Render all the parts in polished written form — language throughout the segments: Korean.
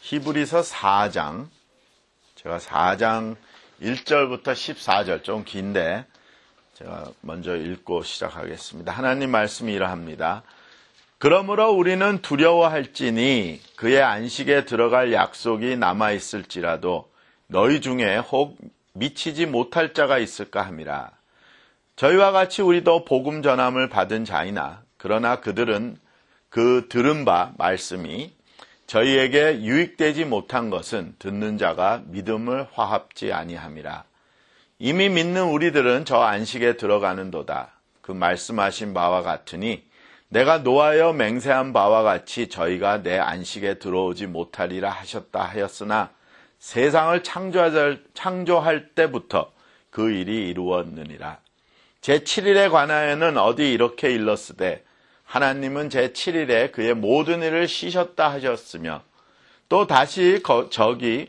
히브리서 4장, 제가 4장 1절부터 14절, 좀 긴데 제가 먼저 읽고 시작하겠습니다. 하나님 말씀이 이러합니다. 그러므로 우리는 두려워할지니 그의 안식에 들어갈 약속이 남아있을지라도 너희 중에 혹 미치지 못할 자가 있을까 함이라. 저희와 같이 우리도 복음 전함을 받은 자이나 그러나 그들은 그 들은 바 말씀이 저희에게 유익되지 못한 것은 듣는 자가 믿음을 화합지 아니함이라. 이미 믿는 우리들은 저 안식에 들어가는도다. 그 말씀하신 바와 같으니 내가 노하여 맹세한 바와 같이 저희가 내 안식에 들어오지 못하리라 하셨다 하였으나 세상을 창조할 때부터 그 일이 이루었느니라. 제7일에 관하여는 어디 이렇게 일렀으되 하나님은 제7일에 그의 모든 일을 쉬셨다 하셨으며 또 다시 거기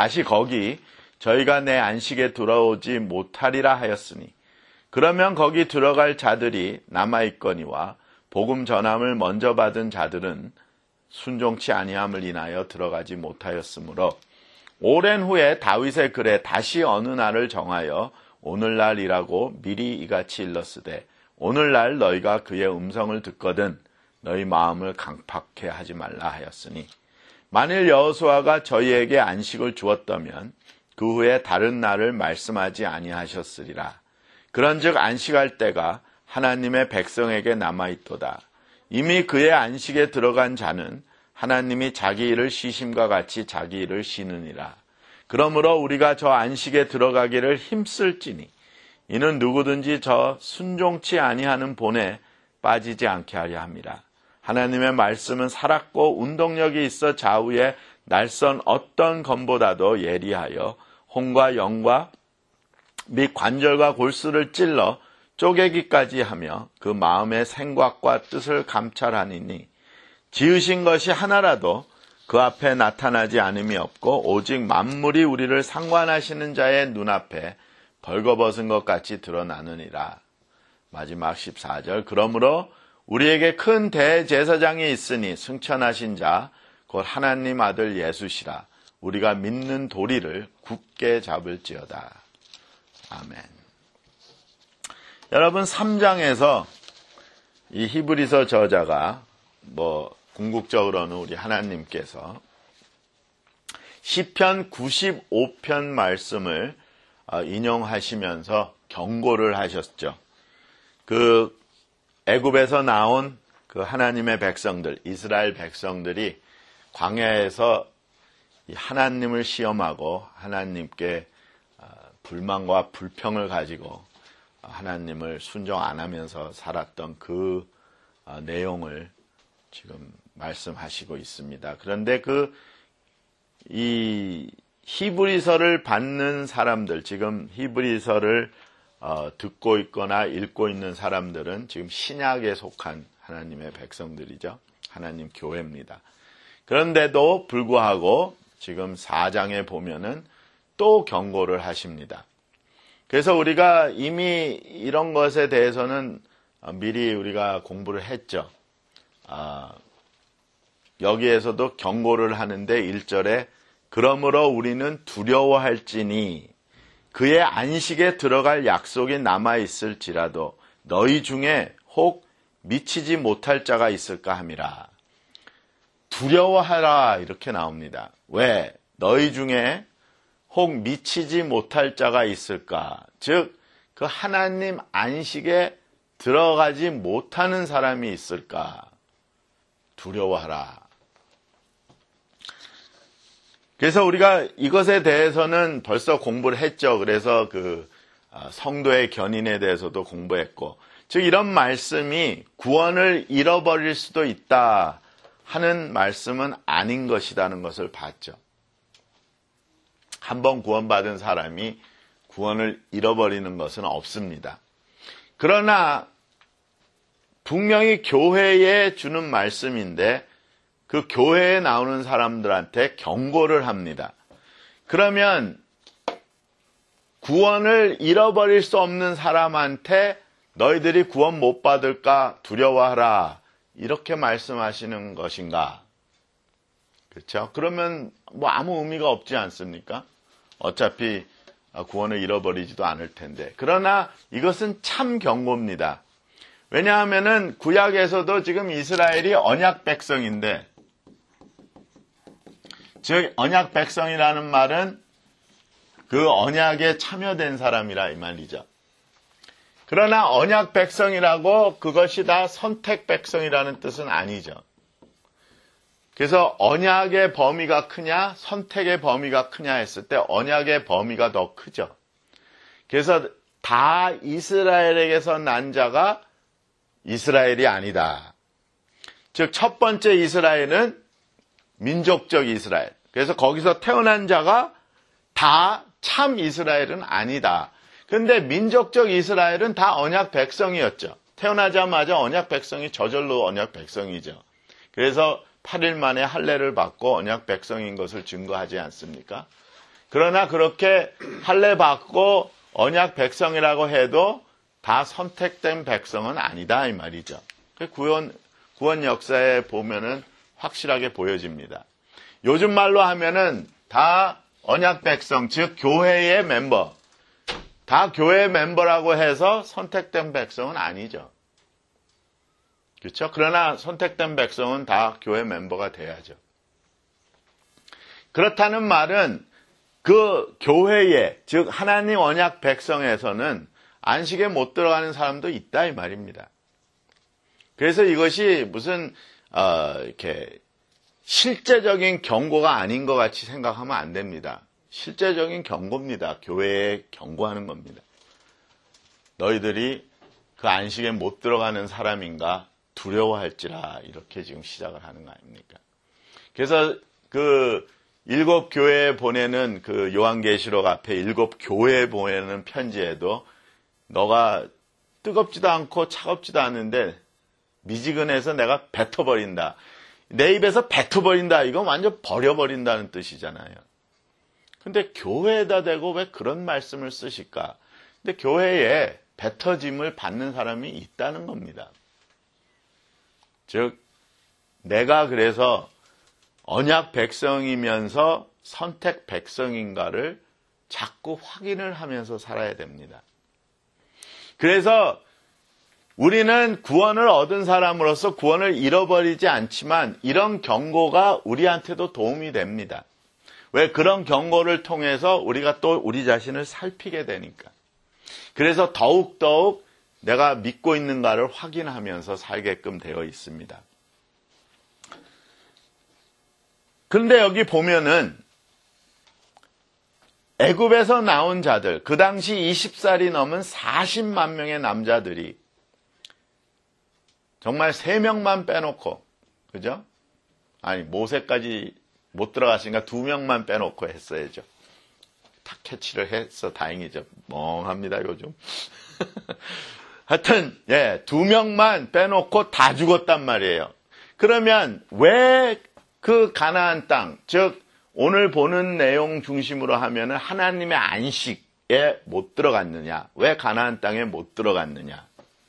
저희가 내 안식에 들어오지 못하리라 하였으니 그러면 거기 들어갈 자들이 남아있거니와 복음 전함을 먼저 받은 자들은 순종치 아니함을 인하여 들어가지 못하였으므로 오랜 후에 다윗의 글에 다시 어느 날을 정하여 오늘날이라고 미리 이같이 일렀으되 오늘날 너희가 그의 음성을 듣거든 너희 마음을 강팍해 하지 말라 하였으니 만일 여호수아가 저희에게 안식을 주었다면 그 후에 다른 날을 말씀하지 아니하셨으리라. 그런즉 안식할 때가 하나님의 백성에게 남아있도다. 이미 그의 안식에 들어간 자는 하나님이 자기 일을 쉬심과 같이 자기 일을 쉬느니라. 그러므로 우리가 저 안식에 들어가기를 힘쓸지니 이는 누구든지 저 순종치 아니하는 본에 빠지지 않게 하려 함이라. 하나님의 말씀은 살았고 운동력이 있어 좌우에 날선 어떤 검보다도 예리하여 혼과 영과 및 관절과 골수를 찔러 쪼개기까지 하며 그 마음의 생각과 뜻을 감찰하니니 지으신 것이 하나라도 그 앞에 나타나지 않음이 없고 오직 만물이 우리를 상관하시는 자의 눈앞에 벌거벗은 것 같이 드러나느니라. 마지막 14절. 그러므로 우리에게 큰 대제사장이 있으니 승천하신 자 곧 하나님 아들 예수시라. 우리가 믿는 도리를 굳게 잡을지어다. 아멘. 여러분 3장에서 이 히브리서 저자가 궁극적으로는 우리 하나님께서 시편 95편 말씀을 인용하시면서 경고를 하셨죠. 그 애굽에서 나온 그 하나님의 백성들, 이스라엘 백성들이 광야에서 하나님을 시험하고 하나님께 불만과 불평을 가지고 하나님을 순종 안 하면서 살았던 그 내용을 지금 말씀하시고 있습니다. 그런데 이 히브리서를 받는 사람들, 지금 히브리서를 듣고 있거나 읽고 있는 사람들은 지금 신약에 속한 하나님의 백성들이죠. 하나님 교회입니다. 그런데도 불구하고 지금 4장에 보면은 또 경고를 하십니다. 그래서 우리가 이미 이런 것에 대해서는 미리 우리가 공부를 했죠. 여기에서도 경고를 하는데 1절에 그러므로 우리는 두려워할지니 그의 안식에 들어갈 약속이 남아있을지라도 너희 중에 혹 미치지 못할 자가 있을까 함이라. 두려워하라 이렇게 나옵니다. 왜? 너희 중에 혹 미치지 못할 자가 있을까? 즉, 그 하나님 안식에 들어가지 못하는 사람이 있을까? 두려워하라. 그래서 우리가 이것에 대해서는 벌써 공부를 했죠. 그래서 성도의 견인에 대해서도 공부했고, 즉 이런 말씀이 구원을 잃어버릴 수도 있다 하는 말씀은 아닌 것이라는 것을 봤죠. 한번 구원받은 사람이 구원을 잃어버리는 것은 없습니다. 그러나 분명히 교회에 주는 말씀인데 그 교회에 나오는 사람들한테 경고를 합니다. 그러면 구원을 잃어버릴 수 없는 사람한테 너희들이 구원 못 받을까 두려워하라 이렇게 말씀하시는 것인가? 그렇죠? 그러면 뭐 아무 의미가 없지 않습니까? 어차피 구원을 잃어버리지도 않을 텐데. 그러나 이것은 참 경고입니다. 왜냐하면은 구약에서도 지금 이스라엘이 언약 백성인데, 즉 언약 백성이라는 말은 그 언약에 참여된 사람이라 이 말이죠. 그러나 언약 백성이라고 그것이 다 선택 백성이라는 뜻은 아니죠. 그래서 언약의 범위가 크냐 선택의 범위가 크냐 했을 때 언약의 범위가 더 크죠. 그래서 다 이스라엘에게서 난 자가 이스라엘이 아니다. 즉 첫 번째 이스라엘은 민족적 이스라엘. 그래서 거기서 태어난 자가 다 참 이스라엘은 아니다. 근데 민족적 이스라엘은 다 언약 백성이었죠. 태어나자마자 언약 백성이 저절로 언약 백성이죠. 그래서 8일 만에 할례를 받고 언약 백성인 것을 증거하지 않습니까? 그러나 그렇게 할례 받고 언약 백성이라고 해도 다 선택된 백성은 아니다 이 말이죠. 구원 역사에 보면은 확실하게 보여집니다. 요즘 말로 하면은 다 언약 백성, 즉 교회의 멤버, 다 교회 멤버라고 해서 선택된 백성은 아니죠. 그렇죠? 그러나 선택된 백성은 다 교회 멤버가 돼야죠. 그렇다는 말은 그 교회에, 즉 하나님 언약 백성에서는 안식에 못 들어가는 사람도 있다 이 말입니다. 그래서 이것이 무슨 이렇게 실제적인 경고가 아닌 것 같이 생각하면 안 됩니다. 실제적인 경고입니다. 교회에 경고하는 겁니다. 너희들이 그 안식에 못 들어가는 사람인가 두려워할지라 이렇게 지금 시작을 하는 거 아닙니까? 그래서 그 7교회에 보내는 그 요한계시록 앞에 7교회에 보내는 편지에도 너가 뜨겁지도 않고 차갑지도 않은데 미지근해서 내가 뱉어버린다. 내 입에서 뱉어버린다. 이건 완전 버려버린다는 뜻이잖아요. 근데 교회에다 대고 왜 그런 말씀을 쓰실까? 근데 교회에 뱉어짐을 받는 사람이 있다는 겁니다. 즉 내가 그래서 언약 백성이면서 선택 백성인가를 자꾸 확인을 하면서 살아야 됩니다. 그래서 우리는 구원을 얻은 사람으로서 구원을 잃어버리지 않지만 이런 경고가 우리한테도 도움이 됩니다. 왜? 그런 경고를 통해서 우리가 또 우리 자신을 살피게 되니까. 그래서 더욱더욱 내가 믿고 있는가를 확인하면서 살게끔 되어 있습니다. 그런데 여기 보면은 애굽에서 나온 자들, 그 당시 20살이 넘은 40만 명의 남자들이 정말 3명만 빼놓고, 그죠? 아니, 모세까지 못 들어갔으니까 2명만 빼놓고 했어야죠. 다 캐치를 했어. 다행이죠. 멍합니다, 요즘. 하여튼, 2명만 빼놓고 다 죽었단 말이에요. 그러면 왜 그 가나안 땅, 즉, 오늘 보는 내용 중심으로 하면은 하나님의 안식에 못 들어갔느냐? 왜 가나안 땅에 못 들어갔느냐?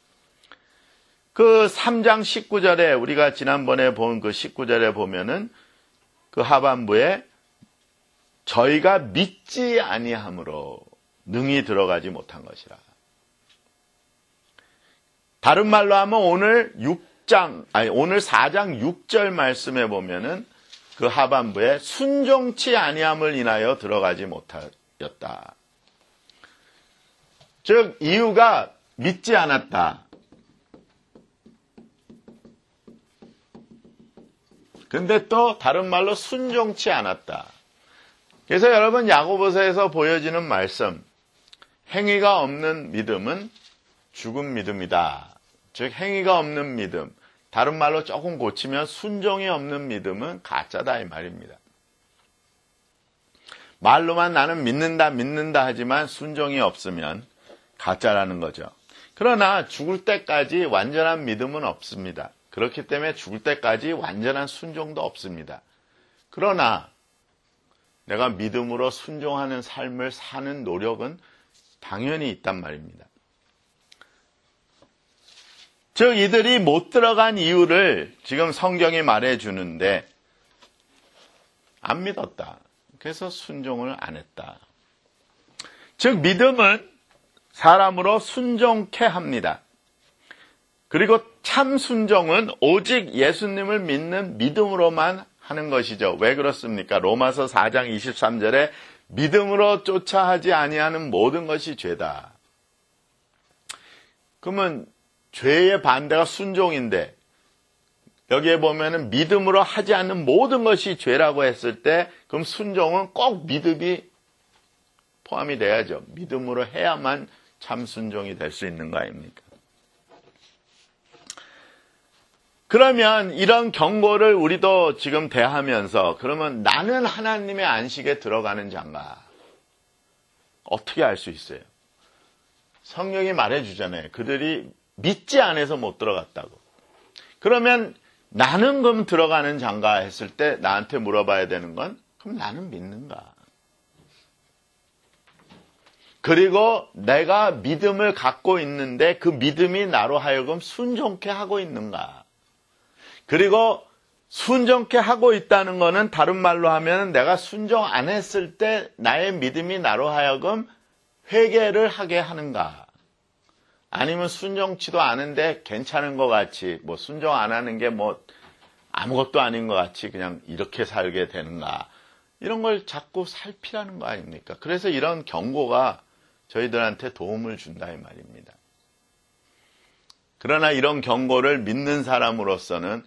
그 3장 19절에 우리가 지난번에 본 그 19절에 보면은 그 하반부에 저희가 믿지 아니함으로 능히 들어가지 못한 것이라. 다른 말로 하면 오늘 4장 6절 말씀에 보면은 그 하반부에 순종치 아니함을 인하여 들어가지 못하였다. 즉 이유가 믿지 않았다. 근데 또 다른 말로 순종치 않았다. 그래서 여러분 야고보서에서 보여지는 말씀, 행위가 없는 믿음은 죽은 믿음이다. 즉 행위가 없는 믿음, 다른 말로 조금 고치면 순종이 없는 믿음은 가짜다 이 말입니다. 말로만 나는 믿는다 하지만 순종이 없으면 가짜라는 거죠. 그러나 죽을 때까지 완전한 믿음은 없습니다. 그렇기 때문에 죽을 때까지 완전한 순종도 없습니다. 그러나 내가 믿음으로 순종하는 삶을 사는 노력은 당연히 있단 말입니다. 즉 이들이 못 들어간 이유를 지금 성경이 말해주는데 안 믿었다. 그래서 순종을 안 했다. 즉 믿음은 사람으로 순종케 합니다. 그리고 참 순종은 오직 예수님을 믿는 믿음으로만 하는 것이죠. 왜 그렇습니까? 로마서 4장 23절에 믿음으로 쫓아 하지 아니하는 모든 것이 죄다. 그러면 죄의 반대가 순종인데 여기에 보면은 믿음으로 하지 않는 모든 것이 죄라고 했을 때 그럼 순종은 꼭 믿음이 포함이 돼야죠. 믿음으로 해야만 참 순종이 될 수 있는 거 아닙니까? 그러면 이런 경고를 우리도 지금 대하면서 그러면 나는 하나님의 안식에 들어가는 자인가? 어떻게 알 수 있어요? 성경이 말해주잖아요. 그들이 믿지 않아서 못 들어갔다고. 그러면 나는 그럼 들어가는 자인가 했을 때 나한테 물어봐야 되는 건 그럼 나는 믿는가? 그리고 내가 믿음을 갖고 있는데 그 믿음이 나로 하여금 순종케 하고 있는가? 그리고 순종케 하고 있다는 것은 다른 말로 하면 내가 순종 안 했을 때 나의 믿음이 나로 하여금 회개를 하게 하는가? 아니면 순종치도 않은데 괜찮은 것 같이 뭐 순종 안 하는 게 뭐 아무것도 아닌 것 같이 그냥 이렇게 살게 되는가? 이런 걸 자꾸 살피라는 거 아닙니까? 그래서 이런 경고가 저희들한테 도움을 준다 이 말입니다. 그러나 이런 경고를 믿는 사람으로서는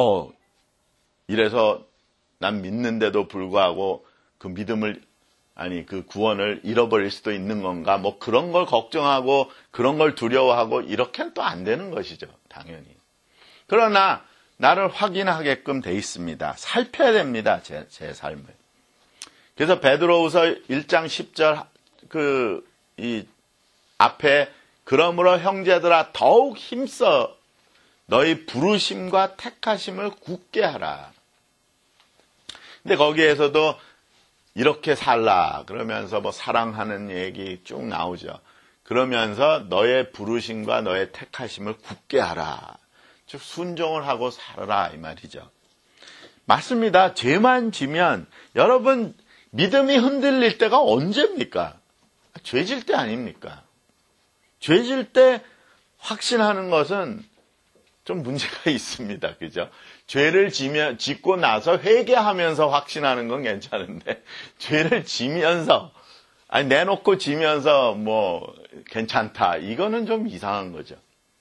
이래서 난 믿는데도 불구하고 그 믿음을 그 구원을 잃어버릴 수도 있는 건가? 뭐 그런 걸 걱정하고 그런 걸 두려워하고 이렇게는 또 안 되는 것이죠. 당연히. 그러나 나를 확인하게끔 돼 있습니다. 살펴야 됩니다. 제 삶을. 그래서 베드로후서 1장 10절 이 앞에 그러므로 형제들아 더욱 힘써 너희 부르심과 택하심을 굳게 하라. 근데 거기에서도 이렇게 살라 그러면서 뭐 사랑하는 얘기 쭉 나오죠. 그러면서 너의 부르심과 너의 택하심을 굳게 하라. 즉 순종을 하고 살아라 이 말이죠. 맞습니다. 죄만 지면 여러분 믿음이 흔들릴 때가 언제입니까? 죄질 때 아닙니까? 죄질 때 확신하는 것은 좀 문제가 있습니다. 그죠? 죄를 짓고 나서 회개하면서 확신하는 건 괜찮은데, 죄를 지면서, 내놓고 지면서 뭐, 괜찮다. 이거는 좀 이상한 거죠.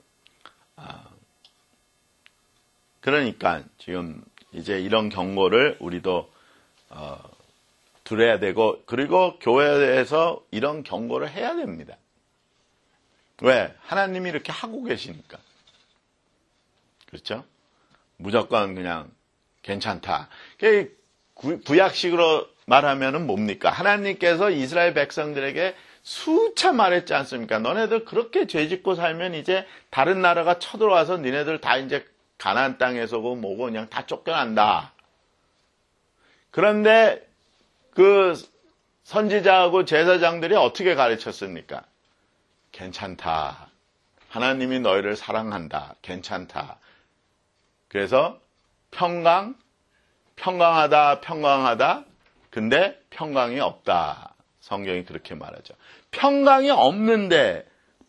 그러니까 지금 이제 이런 경고를 우리도, 들어야 되고, 그리고 교회에서 이런 경고를 해야 됩니다. 왜? 하나님이 이렇게 하고 계시니까. 그렇죠? 무조건 그냥 괜찮다. 구약식으로 말하면은 뭡니까? 하나님께서 이스라엘 백성들에게 수차 말했지 않습니까? 너네들 그렇게 죄짓고 살면 이제 다른 나라가 쳐들어와서 니네들 다 이제 가나안 땅에서고 뭐고 그냥 다 쫓겨난다. 그런데 그 선지자하고 제사장들이 어떻게 가르쳤습니까? 괜찮다. 하나님이 너희를 사랑한다. 괜찮다. 그래서 평강하다. 근데 평강이 없다. 성경이 그렇게 말하죠. 평강이 없는데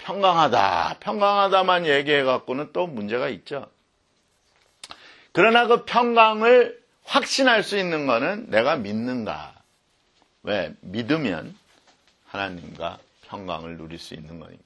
평강하다만 얘기해갖고는 또 문제가 있죠. 그러나 그 평강을 확신할 수 있는 거는 내가 믿는가. 왜? 믿으면 하나님과 평강을 누릴 수 있는 거니까.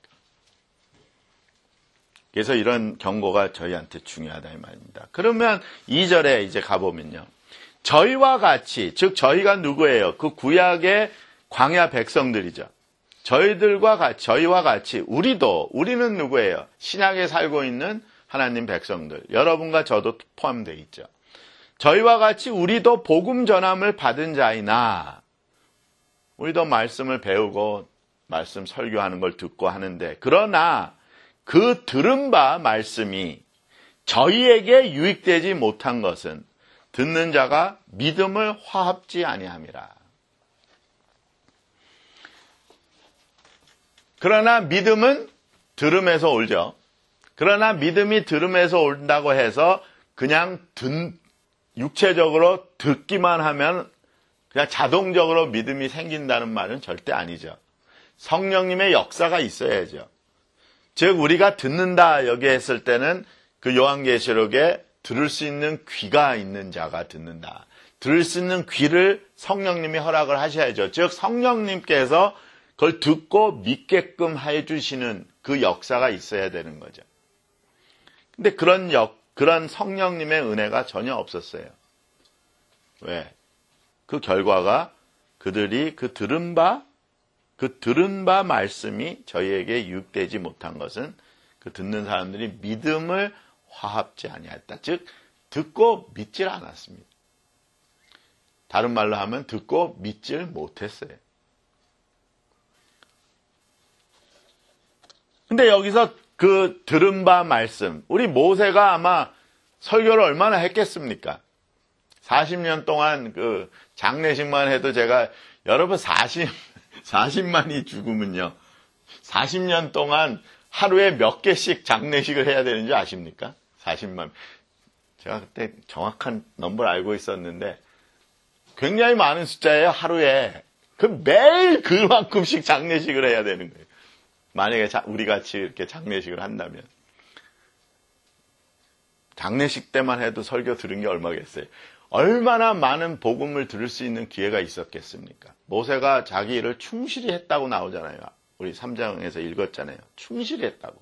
그래서 이런 경고가 저희한테 중요하다 이 말입니다. 그러면 2절에 이제 가보면요. 저희와 같이, 즉 저희가 누구예요? 그 구약의 광야 백성들이죠. 저희와 같이 우리는 누구예요? 신약에 살고 있는 하나님 백성들. 여러분과 저도 포함되어 있죠. 저희와 같이 우리도 복음 전함을 받은 자이나 우리도 말씀을 배우고 말씀 설교하는 걸 듣고 하는데 그러나 그 들은 바 말씀이 저희에게 유익되지 못한 것은 듣는 자가 믿음을 화합지 아니함이라. 그러나 믿음은 들음에서 올죠. 그러나 믿음이 들음에서 온다고 해서 그냥 육체적으로 듣기만 하면 그냥 자동적으로 믿음이 생긴다는 말은 절대 아니죠. 성령님의 역사가 있어야죠. 즉 우리가 듣는다 여기 했을 때는 그 요한계시록에 들을 수 있는 귀가 있는 자가 듣는다. 들을 수 있는 귀를 성령님이 허락을 하셔야죠. 즉 성령님께서 그걸 듣고 믿게끔 해주시는 그 역사가 있어야 되는 거죠. 근데 그런 성령님의 은혜가 전혀 없었어요. 왜? 그 결과가 그들이 그 들은 바 말씀이 저희에게 유익되지 못한 것은 그 듣는 사람들이 믿음을 화합지 아니하였다. 즉 듣고 믿질 않았습니다. 다른 말로 하면 듣고 믿질 못했어요. 근데 여기서 그 들은 바 말씀, 우리 모세가 아마 설교를 얼마나 했겠습니까? 40년 동안 그 장례식만 해도 제가 여러분 40만이 죽으면요. 40년 동안 하루에 몇 개씩 장례식을 해야 되는 줄 아십니까? 40만. 제가 그때 정확한 넘버를 알고 있었는데 굉장히 많은 숫자예요. 하루에. 그 매일 그만큼씩 장례식을 해야 되는 거예요. 만약에 우리 같이 이렇게 장례식을 한다면. 장례식 때만 해도 설교 들은 게 얼마겠어요. 얼마나 많은 복음을 들을 수 있는 기회가 있었겠습니까? 모세가 자기 일을 충실히 했다고 나오잖아요. 우리 3장에서 읽었잖아요. 충실히 했다고.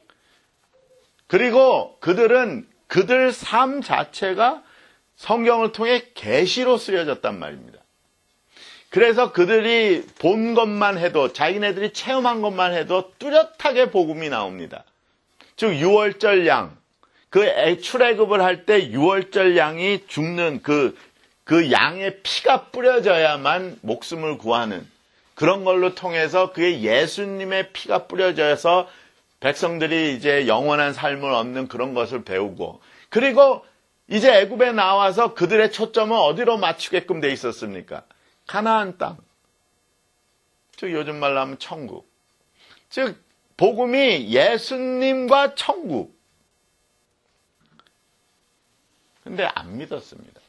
그리고 그들 삶 자체가 성경을 통해 계시로 쓰여졌단 말입니다. 그래서 그들이 본 것만 해도 자기네들이 체험한 것만 해도 뚜렷하게 복음이 나옵니다. 즉 6월절 양. 그 출애굽을 할 때 6월절 양이 죽는 그 양의 피가 뿌려져야만 목숨을 구하는 그런 걸로 통해서 그게 예수님의 피가 뿌려져서 백성들이 이제 영원한 삶을 얻는 그런 것을 배우고 그리고 이제 애굽에 나와서 그들의 초점은 어디로 맞추게끔 돼 있었습니까? 가나안 땅. 즉 요즘 말로 하면 천국. 즉 복음이 예수님과 천국. 근데 안 믿었습니다.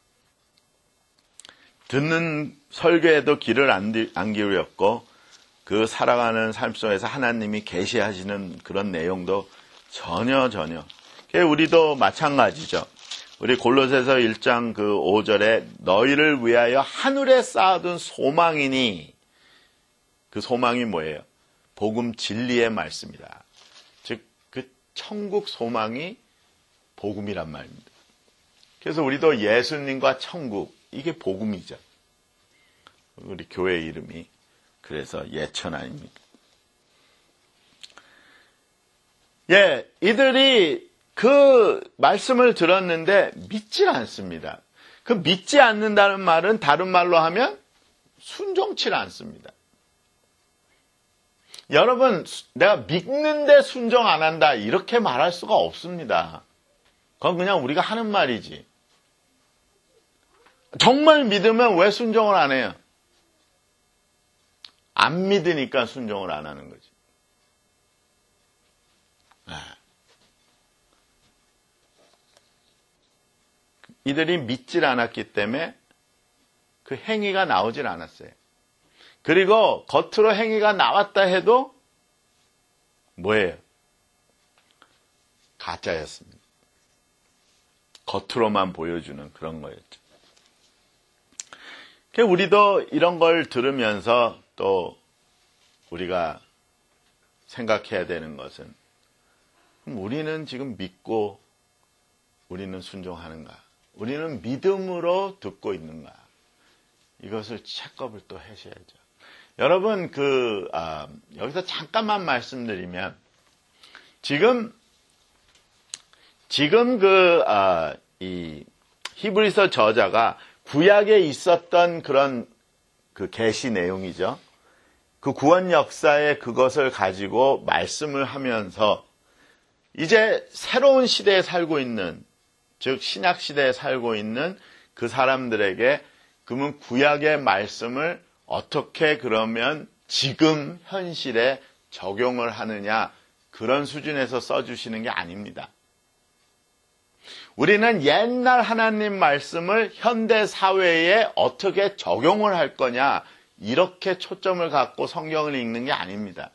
듣는 설교에도 귀를 안 기울였고 그 살아가는 삶 속에서 하나님이 계시하시는 그런 내용도 전혀. 우리도 마찬가지죠. 우리 골로새서 1장 그 5절에 너희를 위하여 하늘에 쌓아둔 소망이니 그 소망이 뭐예요? 복음 진리의 말씀이다. 즉 그 천국 소망이 복음이란 말입니다. 그래서 우리도 예수님과 천국 이게 복음이죠. 우리 교회 이름이 그래서 예천 아닙니까? 예, 이들이 그 말씀을 들었는데 믿질 않습니다. 그 믿지 않는다는 말은 다른 말로 하면 순종치 않습니다. 여러분, 내가 믿는데 순종 안 한다 이렇게 말할 수가 없습니다. 그건 그냥 우리가 하는 말이지. 정말 믿으면 왜 순종을 안 해요? 안 믿으니까 순종을 안 하는 거지. 이들이 믿질 않았기 때문에 그 행위가 나오질 않았어요. 그리고 겉으로 행위가 나왔다 해도 뭐예요? 가짜였습니다. 겉으로만 보여주는 그런 거였죠. 우리도 이런 걸 들으면서 또 우리가 생각해야 되는 것은 그럼 우리는 지금 믿고 우리는 순종하는가? 우리는 믿음으로 듣고 있는가? 이것을 체크업을 또 하셔야죠. 여러분 여기서 잠깐만 말씀드리면 지금 이 히브리서 저자가 구약에 있었던 그런 그 계시 내용이죠. 그 구원 역사의 그것을 가지고 말씀을 하면서 이제 새로운 시대에 살고 있는 즉 신약 시대에 살고 있는 그 사람들에게 그러면 구약의 말씀을 어떻게 그러면 지금 현실에 적용을 하느냐 그런 수준에서 써주시는 게 아닙니다. 우리는 옛날 하나님 말씀을 현대 사회에 어떻게 적용을 할 거냐, 이렇게 초점을 갖고 성경을 읽는 게 아닙니다.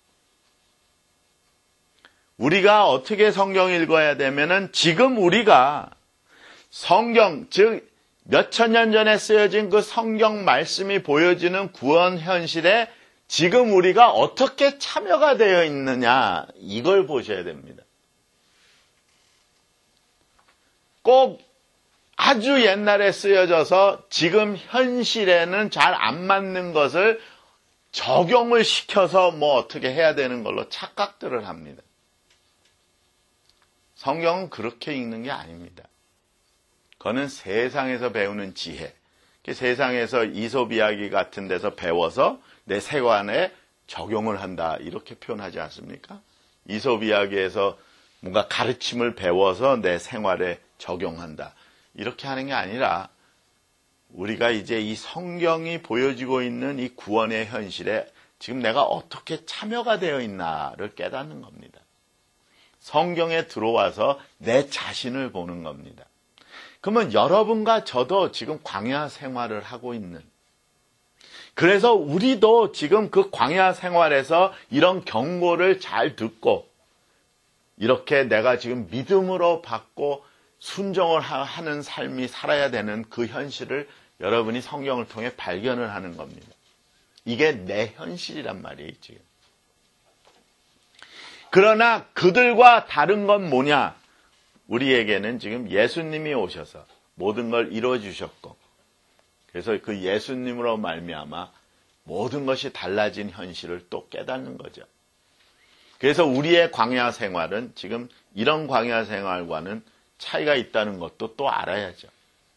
우리가 어떻게 성경을 읽어야 되면은 지금 우리가 성경, 즉 몇천 년 전에 쓰여진 그 성경 말씀이 보여지는 구원 현실에 지금 우리가 어떻게 참여가 되어 있느냐, 이걸 보셔야 됩니다. 꼭 아주 옛날에 쓰여져서 지금 현실에는 잘 안 맞는 것을 적용을 시켜서 뭐 어떻게 해야 되는 걸로 착각들을 합니다. 성경은 그렇게 읽는 게 아닙니다. 그거는 세상에서 배우는 지혜, 세상에서 이솝 이야기 같은 데서 배워서 내 세관에 적용을 한다, 이렇게 표현하지 않습니까? 이솝 이야기에서 뭔가 가르침을 배워서 내 생활에 적용한다, 이렇게 하는 게 아니라 우리가 이제 이 성경이 보여지고 있는 이 구원의 현실에 지금 내가 어떻게 참여가 되어 있나를 깨닫는 겁니다. 성경에 들어와서 내 자신을 보는 겁니다. 그러면 여러분과 저도 지금 광야 생활을 하고 있는, 그래서 우리도 지금 그 광야 생활에서 이런 경고를 잘 듣고 이렇게 내가 지금 믿음으로 받고 순종을 하는 삶이 살아야 되는 그 현실을 여러분이 성경을 통해 발견을 하는 겁니다. 이게 내 현실이란 말이에요, 지금. 그러나 그들과 다른 건 뭐냐? 우리에게는 지금 예수님이 오셔서 모든 걸 이루어 주셨고, 그래서 그 예수님으로 말미암아 모든 것이 달라진 현실을 또 깨닫는 거죠. 그래서 우리의 광야 생활은 지금 이런 광야 생활과는 차이가 있다는 것도 또 알아야죠.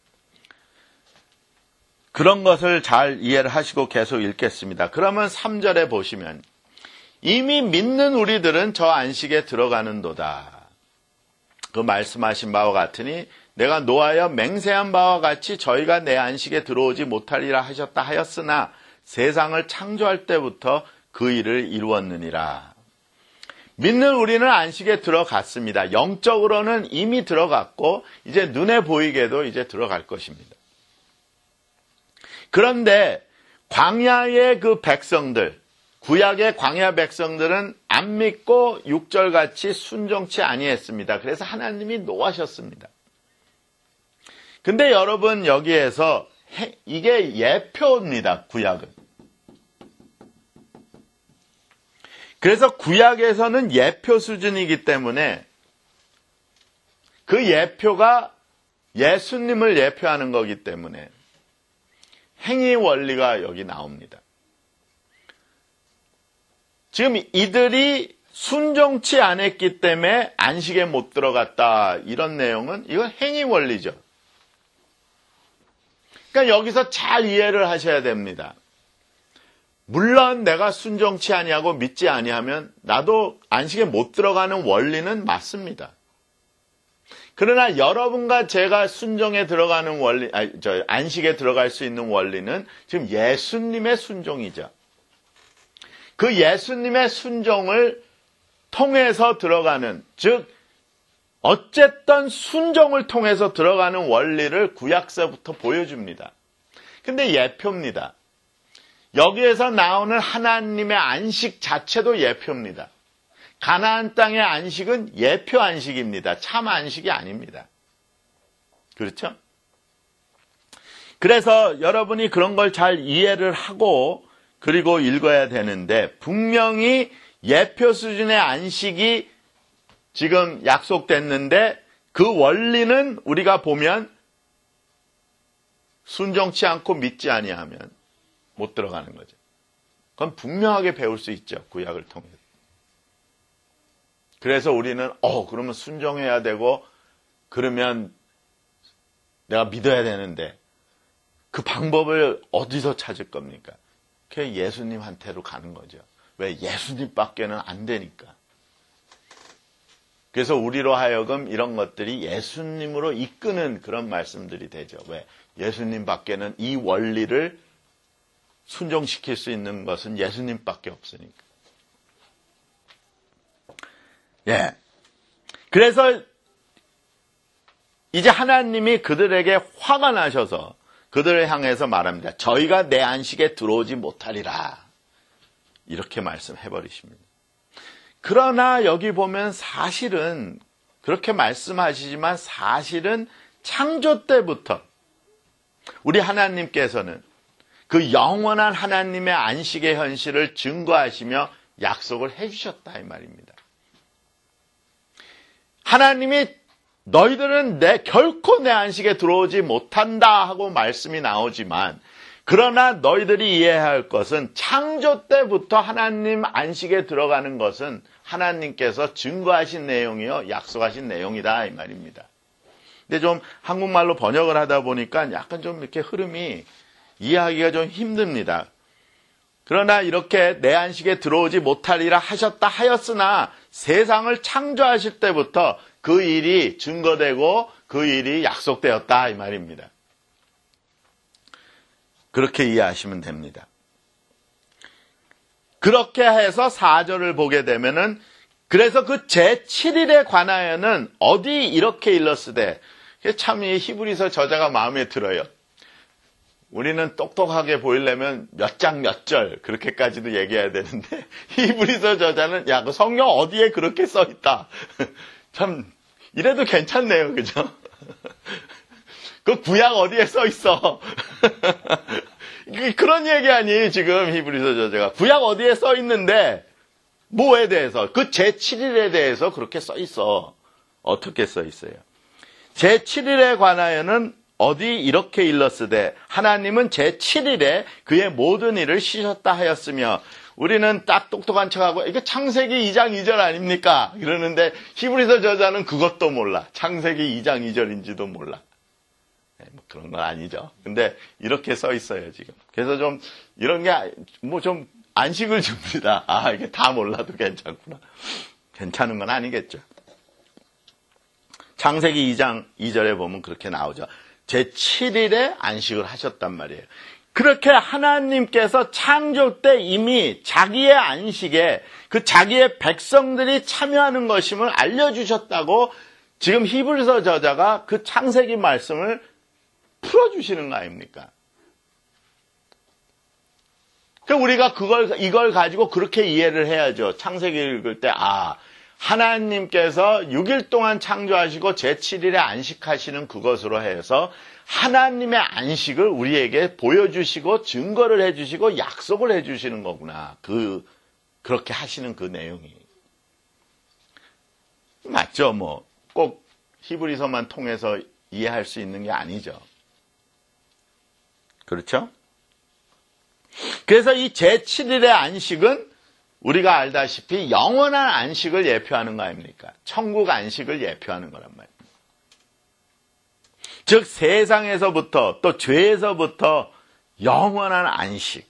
그런 것을 잘 이해를 하시고 계속 읽겠습니다. 그러면 3절에 보시면 이미 믿는 우리들은 저 안식에 들어가는도다. 그 말씀하신 바와 같으니 내가 노하여 맹세한 바와 같이 저희가 내 안식에 들어오지 못하리라 하셨다 하였으나 세상을 창조할 때부터 그 일을 이루었느니라. 믿는 우리는 안식에 들어갔습니다. 영적으로는 이미 들어갔고 이제 눈에 보이게도 이제 들어갈 것입니다. 그런데 광야의 그 백성들, 구약의 광야 백성들은 안 믿고 6절같이 순종치 아니했습니다. 그래서 하나님이 노하셨습니다. 근데 여러분, 여기에서 이게 예표입니다, 구약은. 그래서 구약에서는 예표 수준이기 때문에 그 예표가 예수님을 예표하는 거기 때문에 행위 원리가 여기 나옵니다. 지금 이들이 순종치 않았기 때문에 안식에 못 들어갔다, 이런 내용은 이건 행위 원리죠. 그러니까 여기서 잘 이해를 하셔야 됩니다. 물론 내가 순종치 아니하고 믿지 아니하면 나도 안식에 못 들어가는 원리는 맞습니다. 그러나 여러분과 제가 순종에 들어가는 원리, 안식에 들어갈 수 있는 원리는 지금 예수님의 순종이죠. 그 예수님의 순종을 통해서 들어가는, 즉 어쨌든 순종을 통해서 들어가는 원리를 구약서부터 보여줍니다. 근데 예표입니다. 여기에서 나오는 하나님의 안식 자체도 예표입니다. 가나안 땅의 안식은 예표 안식입니다. 참 안식이 아닙니다. 그렇죠? 그래서 여러분이 그런 걸 잘 이해를 하고 그리고 읽어야 되는데, 분명히 예표 수준의 안식이 지금 약속됐는데 그 원리는 우리가 보면 순종치 않고 믿지 아니하면 못 들어가는 거죠. 그건 분명하게 배울 수 있죠, 구약을 통해서. 그래서 우리는 그러면 순종해야 되고 그러면 내가 믿어야 되는데 그 방법을 어디서 찾을 겁니까? 그게 예수님한테로 가는 거죠. 왜? 예수님밖에는 안 되니까. 그래서 우리로 하여금 이런 것들이 예수님으로 이끄는 그런 말씀들이 되죠. 왜? 예수님밖에는 이 원리를 순종시킬 수 있는 것은 예수님밖에 없으니까. 예. 그래서 이제 하나님이 그들에게 화가 나셔서 그들을 향해서 말합니다. 저희가 내 안식에 들어오지 못하리라. 이렇게 말씀해버리십니다. 그러나 여기 보면 사실은 그렇게 말씀하시지만 사실은 창조 때부터 우리 하나님께서는 그 영원한 하나님의 안식의 현실을 증거하시며 약속을 해주셨다 이 말입니다. 하나님이 너희들은 결코 내 안식에 들어오지 못한다 하고 말씀이 나오지만 그러나 너희들이 이해해야 할 것은 창조 때부터 하나님 안식에 들어가는 것은 하나님께서 증거하신 내용이요 약속하신 내용이다 이 말입니다. 근데 좀 한국말로 번역을 하다 보니까 약간 좀 이렇게 흐름이 이해하기가 좀 힘듭니다. 그러나 이렇게 내 안식에 들어오지 못하리라 하셨다 하였으나 세상을 창조하실 때부터 그 일이 증거되고 그 일이 약속되었다 이 말입니다. 그렇게 이해하시면 됩니다. 그렇게 해서 4절을 보게 되면은 그래서 그 제7일에 관하여는 어디 이렇게 일렀으되 참 이 히브리서 저자가 마음에 들어요. 우리는 똑똑하게 보이려면 몇 장 몇 절 그렇게까지도 얘기해야 되는데 히브리서 저자는 야, 그 성경 어디에 그렇게 써 있다. 참 이래도 괜찮네요. 그죠? 그 구약 어디에 써 있어? 그런 얘기 아니에요. 지금 히브리서 저자가 구약 어디에 써 있는데 뭐에 대해서 그 제7일에 대해서 그렇게 써 있어. 어떻게 써 있어요? 제7일에 관하여는 어디 이렇게 일렀으되 하나님은 제7일에 그의 모든 일을 쉬셨다 하였으며 우리는 딱 똑똑한 척하고 이게 창세기 2장 2절 아닙니까? 그러는데 히브리서 저자는 그것도 몰라. 창세기 2장 2절인지도 몰라. 뭐 그런 건 아니죠. 근데 이렇게 써 있어요 지금. 그래서 좀 이런 게 뭐 좀 안식을 줍니다. 아 이게 다 몰라도 괜찮구나. 괜찮은 건 아니겠죠. 창세기 2장 2절에 보면 그렇게 나오죠. 제7일에 안식을 하셨단 말이에요. 그렇게 하나님께서 창조 때 이미 자기의 안식에 그 자기의 백성들이 참여하는 것임을 알려주셨다고 지금 히브리서 저자가 그 창세기 말씀을 풀어주시는 거 아닙니까? 우리가 이걸 가지고 그렇게 이해를 해야죠. 창세기 읽을 때, 하나님께서 6일 동안 창조하시고 제7일에 안식하시는 그것으로 해서 하나님의 안식을 우리에게 보여주시고 증거를 해주시고 약속을 해주시는 거구나. 그렇게 하시는 그 내용이. 맞죠? 꼭 히브리서만 통해서 이해할 수 있는 게 아니죠. 그렇죠? 그래서 이 제7일의 안식은 우리가 알다시피 영원한 안식을 예표하는 거 아닙니까? 천국 안식을 예표하는 거란 말입니다. 즉 세상에서부터 또 죄에서부터 영원한 안식.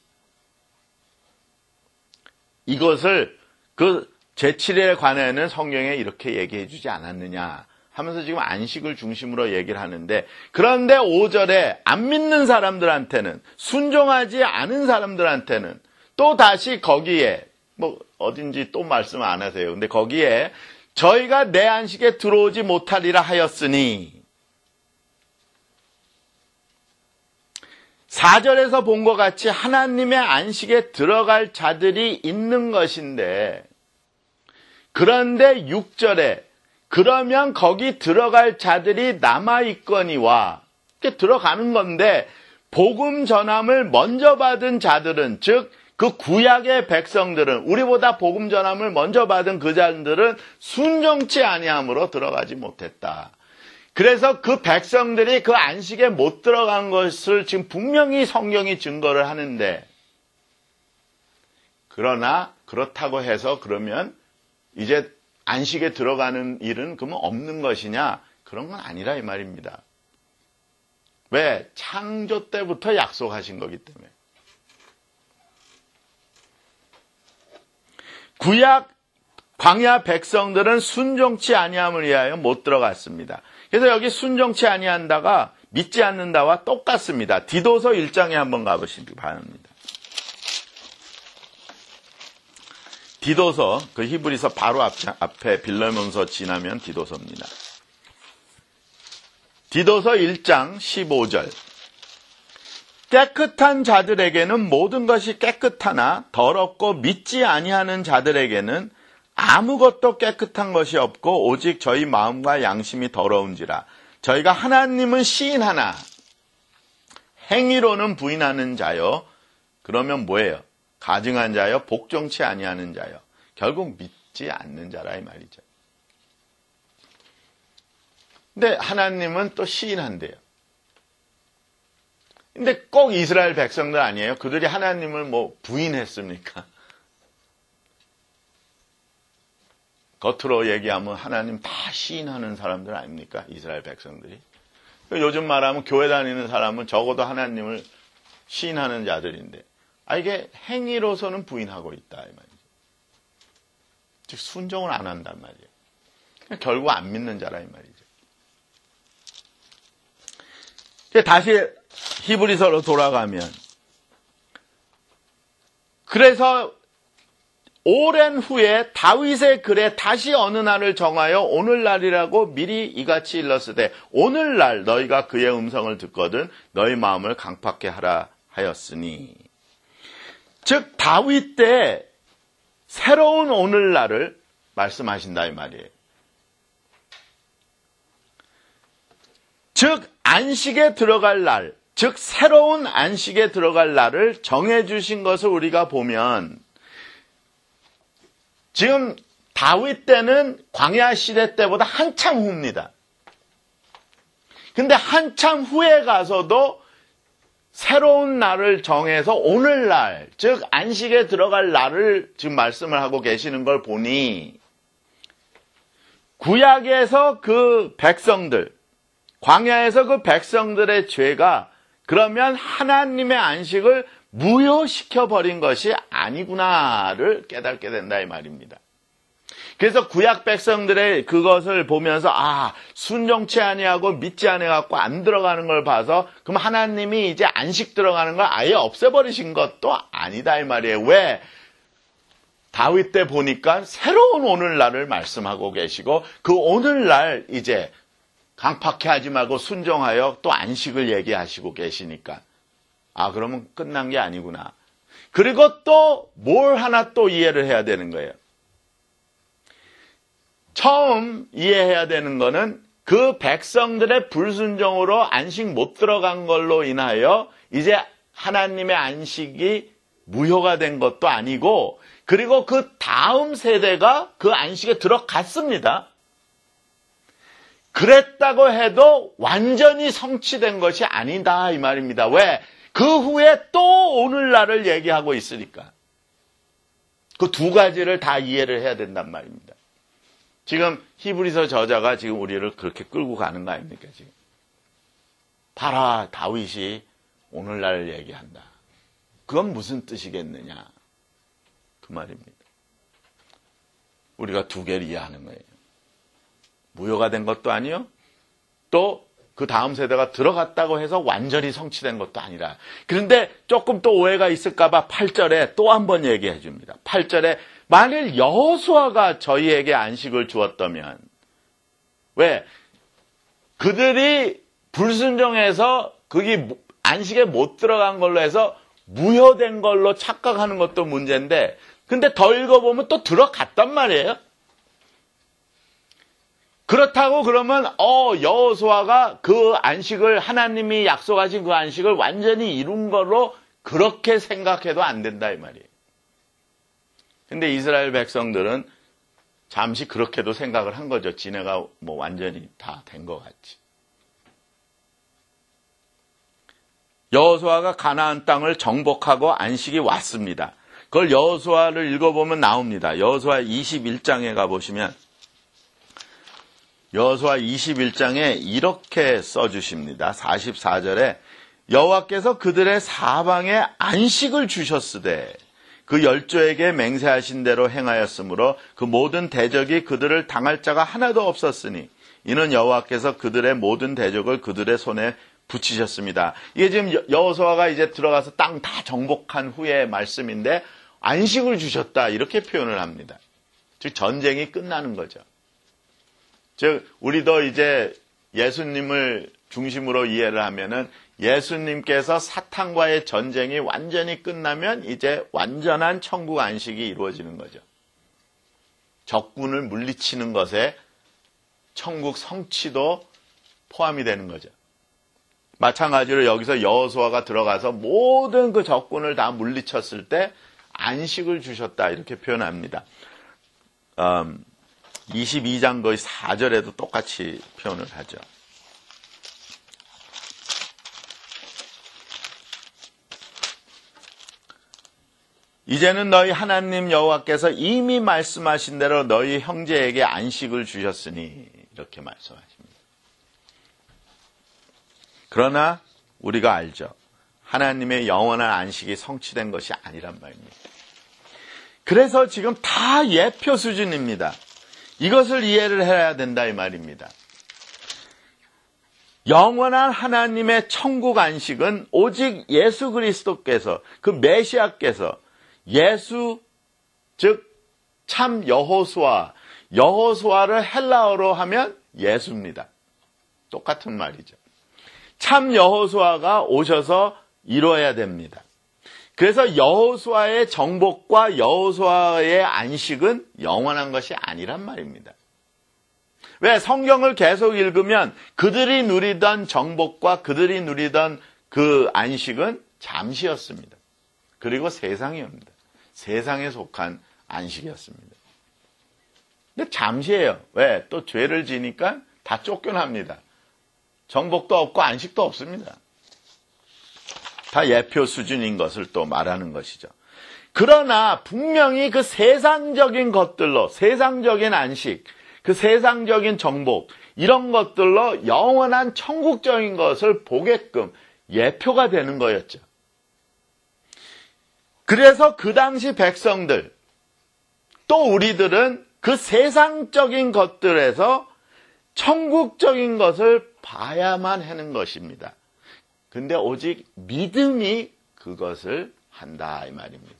이것을 그 제7일에 관해는 성경에 이렇게 얘기해 주지 않았느냐 하면서 지금 안식을 중심으로 얘기를 하는데 그런데 5절에 안 믿는 사람들한테는 순종하지 않은 사람들한테는 또 다시 거기에 어딘지 또 말씀 안 하세요. 근데 거기에 저희가 내 안식에 들어오지 못하리라 하였으니 4절에서 본 것 같이 하나님의 안식에 들어갈 자들이 있는 것인데 그런데 6절에 그러면 거기 들어갈 자들이 남아있거니와 이렇게 들어가는 건데 복음 전함을 먼저 받은 자들은 즉 그 구약의 백성들은 우리보다 복음 전함을 먼저 받은 그 자들은 순종치 아니함으로 들어가지 못했다. 그래서 그 백성들이 그 안식에 못 들어간 것을 지금 분명히 성경이 증거를 하는데 그러나 그렇다고 해서 그러면 이제 안식에 들어가는 일은 그러면 없는 것이냐? 그런 건 아니라 이 말입니다. 왜? 창조 때부터 약속하신 거기 때문에. 구약 광야 백성들은 순종치 아니함을 위하여 못 들어갔습니다. 그래서 여기 순종치 아니한다가 믿지 않는다와 똑같습니다. 디도서 1장에 한번 가보시기 바랍니다. 디도서, 그 히브리서 바로 앞에 빌레몬서 지나면 디도서입니다. 디도서 1장 15절. 깨끗한 자들에게는 모든 것이 깨끗하나 더럽고 믿지 아니하는 자들에게는 아무것도 깨끗한 것이 없고 오직 저희 마음과 양심이 더러운지라. 저희가 하나님은 시인하나 행위로는 부인하는 자요. 그러면 뭐예요? 가증한 자요, 복종치 아니하는 자요. 결국 믿지 않는 자라 이 말이죠. 근데 하나님은 또 시인한대요. 근데 꼭 이스라엘 백성들 아니에요? 그들이 하나님을 뭐 부인했습니까? 겉으로 얘기하면 하나님 다 시인하는 사람들 아닙니까? 이스라엘 백성들이. 요즘 말하면 교회 다니는 사람은 적어도 하나님을 시인하는 자들인데, 이게 행위로서는 부인하고 있다 이 말이죠. 즉 순종을 안 한단 말이에요. 결국 안 믿는 자라 이 말이죠. 다시 히브리서로 돌아가면, 그래서 오랜 후에 다윗의 글에 다시 어느 날을 정하여 오늘날이라고 미리 이같이 일렀으되 오늘날 너희가 그의 음성을 듣거든 너희 마음을 강팍케 하라 하였으니. 즉 다윗 때 새로운 오늘날을 말씀하신다 이 말이에요. 즉 안식에 들어갈 날, 즉 새로운 안식에 들어갈 날을 정해주신 것을 우리가 보면, 지금 다윗 때는 광야 시대 때보다 한참 후입니다. 근데 한참 후에 가서도 새로운 날을 정해서 오늘날, 즉 안식에 들어갈 날을 지금 말씀을 하고 계시는 걸 보니, 구약에서 그 백성들, 광야에서 그 백성들의 죄가 그러면 하나님의 안식을 무효시켜버린 것이 아니구나를 깨닫게 된다 이 말입니다. 그래서 구약 백성들의 그것을 보면서 순종치 아니하고 믿지 아니하고 안 들어가는 걸 봐서 그럼 하나님이 이제 안식 들어가는 걸 아예 없애버리신 것도 아니다 이 말이에요. 왜? 다윗 때 보니까 새로운 오늘날을 말씀하고 계시고 그 오늘날 이제 강팍해 하지 말고 순종하여 또 안식을 얘기하시고 계시니까 그러면 끝난 게 아니구나. 그리고 또 뭘 하나 또 이해를 해야 되는 거예요. 처음 이해해야 되는 거는 그 백성들의 불순종으로 안식 못 들어간 걸로 인하여 이제 하나님의 안식이 무효가 된 것도 아니고, 그리고 그 다음 세대가 그 안식에 들어갔습니다. 그랬다고 해도 완전히 성취된 것이 아니다 이 말입니다. 왜? 그 후에 또 오늘날을 얘기하고 있으니까. 그 두 가지를 다 이해를 해야 된단 말입니다. 지금 히브리서 저자가 지금 우리를 그렇게 끌고 가는 거 아닙니까? 지금 봐라, 다윗이 오늘날을 얘기한다. 그건 무슨 뜻이겠느냐? 그 말입니다. 우리가 두 개를 이해하는 거예요. 무효가 된 것도 아니요, 또 그 다음 세대가 들어갔다고 해서 완전히 성취된 것도 아니라. 그런데 조금 또 오해가 있을까 봐 8절에 또 한 번 얘기해 줍니다. 8절에 만일 여호수아가 저희에게 안식을 주었다면, 왜? 그들이 불순종해서 거기 안식에 못 들어간 걸로 해서 무효된 걸로 착각하는 것도 문제인데, 근데 더 읽어보면 또 들어갔단 말이에요. 그렇다고 그러면 여호수아가 그 안식을, 하나님이 약속하신 그 안식을 완전히 이룬 걸로 그렇게 생각해도 안 된다 이 말이에요. 근데 이스라엘 백성들은 잠시 그렇게도 생각을 한 거죠. 지네가 뭐 완전히 다 된 것 같이. 여호수아가 가나안 땅을 정복하고 안식이 왔습니다. 그걸 여호수아를 읽어보면 나옵니다. 여호수아 21장에 가보시면 여호수아 21장에 이렇게 써주십니다. 44절에 여호와께서 그들의 사방에 안식을 주셨으되 그 열조에게 맹세하신 대로 행하였으므로 그 모든 대적이 그들을 당할 자가 하나도 없었으니 이는 여호와께서 그들의 모든 대적을 그들의 손에 붙이셨습니다. 이게 지금 여호수아가 이제 들어가서 땅 다 정복한 후의 말씀인데 안식을 주셨다 이렇게 표현을 합니다. 즉 전쟁이 끝나는 거죠. 즉 우리도 이제 예수님을 중심으로 이해를 하면은 예수님께서 사탄과의 전쟁이 완전히 끝나면 이제 완전한 천국 안식이 이루어지는 거죠. 적군을 물리치는 것에 천국 성취도 포함이 되는 거죠. 마찬가지로 여기서 여호수아가 들어가서 모든 그 적군을 다 물리쳤을 때 안식을 주셨다 이렇게 표현합니다. 22장 거의 4절에도 똑같이 표현을 하죠. 이제는 너희 하나님 여호와께서 이미 말씀하신 대로 너희 형제에게 안식을 주셨으니 이렇게 말씀하십니다. 그러나 우리가 알죠. 하나님의 영원한 안식이 성취된 것이 아니란 말입니다. 그래서 지금 다 예표 수준입니다. 이것을 이해를 해야 된다 이 말입니다. 영원한 하나님의 천국 안식은 오직 예수 그리스도께서 그 메시아께서 예수 즉 참 여호수아를 헬라어로 하면 예수입니다. 똑같은 말이죠. 참 여호수아가 오셔서 이루어야 됩니다. 그래서 여호수아의 정복과 여호수아의 안식은 영원한 것이 아니란 말입니다. 왜? 성경을 계속 읽으면 그들이 누리던 정복과 그들이 누리던 그 안식은 잠시였습니다. 그리고 세상이었습니다. 세상에 속한 안식이었습니다. 근데 잠시예요. 왜? 또 죄를 지니까 다 쫓겨납니다. 정복도 없고 안식도 없습니다. 다 예표 수준인 것을 또 말하는 것이죠. 그러나 분명히 그 세상적인 것들로, 세상적인 안식, 그 세상적인 정복, 이런 것들로 영원한 천국적인 것을 보게끔 예표가 되는 거였죠. 그래서 그 당시 백성들, 또 우리들은 그 세상적인 것들에서 천국적인 것을 봐야만 하는 것입니다. 근데 오직 믿음이 그것을 한다 이 말입니다.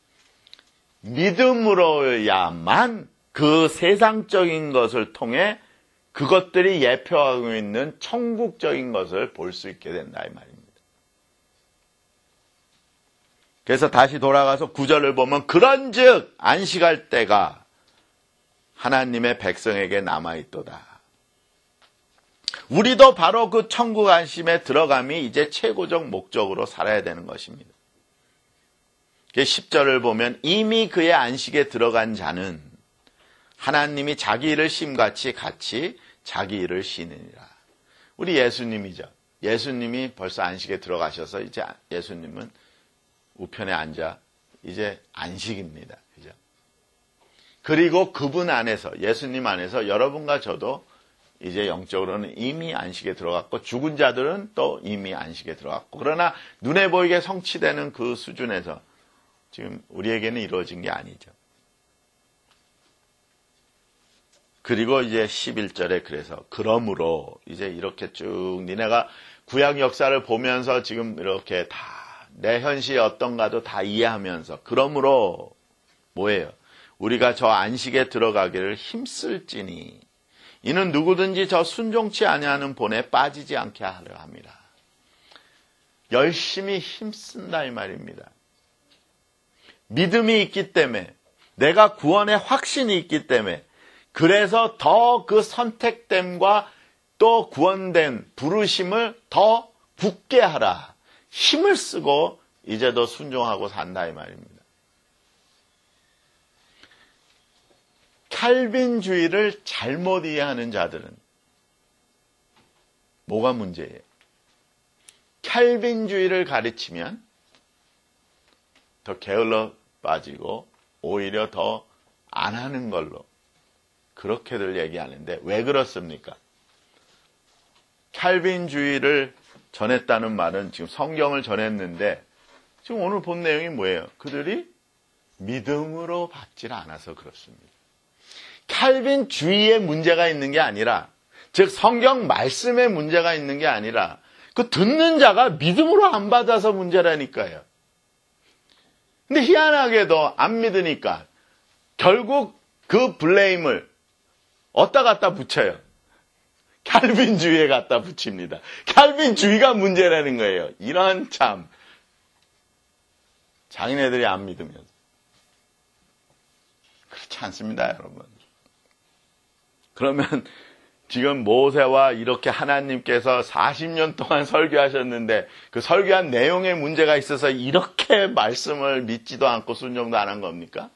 믿음으로야만 그 세상적인 것을 통해 그것들이 예표하고 있는 천국적인 것을 볼 수 있게 된다 이 말입니다. 그래서 다시 돌아가서 9절을 보면 그런즉 안식할 때가 하나님의 백성에게 남아있도다. 우리도 바로 그 천국 안심에 들어감이 이제 최고적 목적으로 살아야 되는 것입니다. 10절을 보면 이미 그의 안식에 들어간 자는 하나님이 자기 일을 심같이 같이 자기 일을 쉬느니라. 우리 예수님이죠. 예수님이 벌써 안식에 들어가셔서 이제 예수님은 우편에 앉아 이제 안식입니다. 그죠? 그리고 그분 안에서, 예수님 안에서 여러분과 저도 이제 영적으로는 이미 안식에 들어갔고 죽은 자들은 또 이미 안식에 들어갔고 그러나 눈에 보이게 성취되는 그 수준에서 지금 우리에게는 이루어진 게 아니죠. 그리고 이제 11절에 그래서 그러므로 이제 이렇게 쭉 니네가 구약 역사를 보면서 지금 이렇게 다 내 현실이 어떤가도 다 이해하면서 그러므로 뭐예요? 우리가 저 안식에 들어가기를 힘쓸지니 이는 누구든지 저 순종치 아니하는 본에 빠지지 않게 하려 함이라. 열심히 힘쓴다 이 말입니다. 믿음이 있기 때문에 내가 구원의 확신이 있기 때문에 그래서 더 그 선택됨과 또 구원된 부르심을 더 굳게 하라. 힘을 쓰고 이제 더 순종하고 산다 이 말입니다. 칼빈주의를 잘못 이해하는 자들은 뭐가 문제예요? 칼빈주의를 가르치면 더 게을러 빠지고 오히려 더 안 하는 걸로 그렇게들 얘기하는데 왜 그렇습니까? 칼빈주의를 전했다는 말은 지금 성경을 전했는데 지금 오늘 본 내용이 뭐예요? 그들이 믿음으로 받질 않아서 그렇습니다. 칼빈주의에 문제가 있는 게 아니라 즉 성경 말씀에 문제가 있는 게 아니라 그 듣는 자가 믿음으로 안 받아서 문제라니까요. 근데 희한하게도 안 믿으니까 결국 그 블레임을 어디다 갖다 붙여요. 칼빈주의에 갖다 붙입니다. 칼빈주의가 문제라는 거예요. 이런 참 자기네들이 안 믿으면서. 그렇지 않습니다, 여러분. 그러면 지금 모세와 이렇게 하나님께서 40년 동안 설교하셨는데 그 설교한 내용에 문제가 있어서 이렇게 말씀을 믿지도 않고 순종도 안 한 겁니까?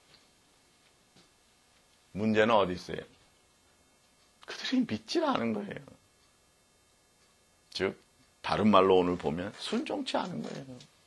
문제는 어디 있어요? 그들이 믿질 않은 거예요. 즉 다른 말로 오늘 보면 순종치 않은 거예요.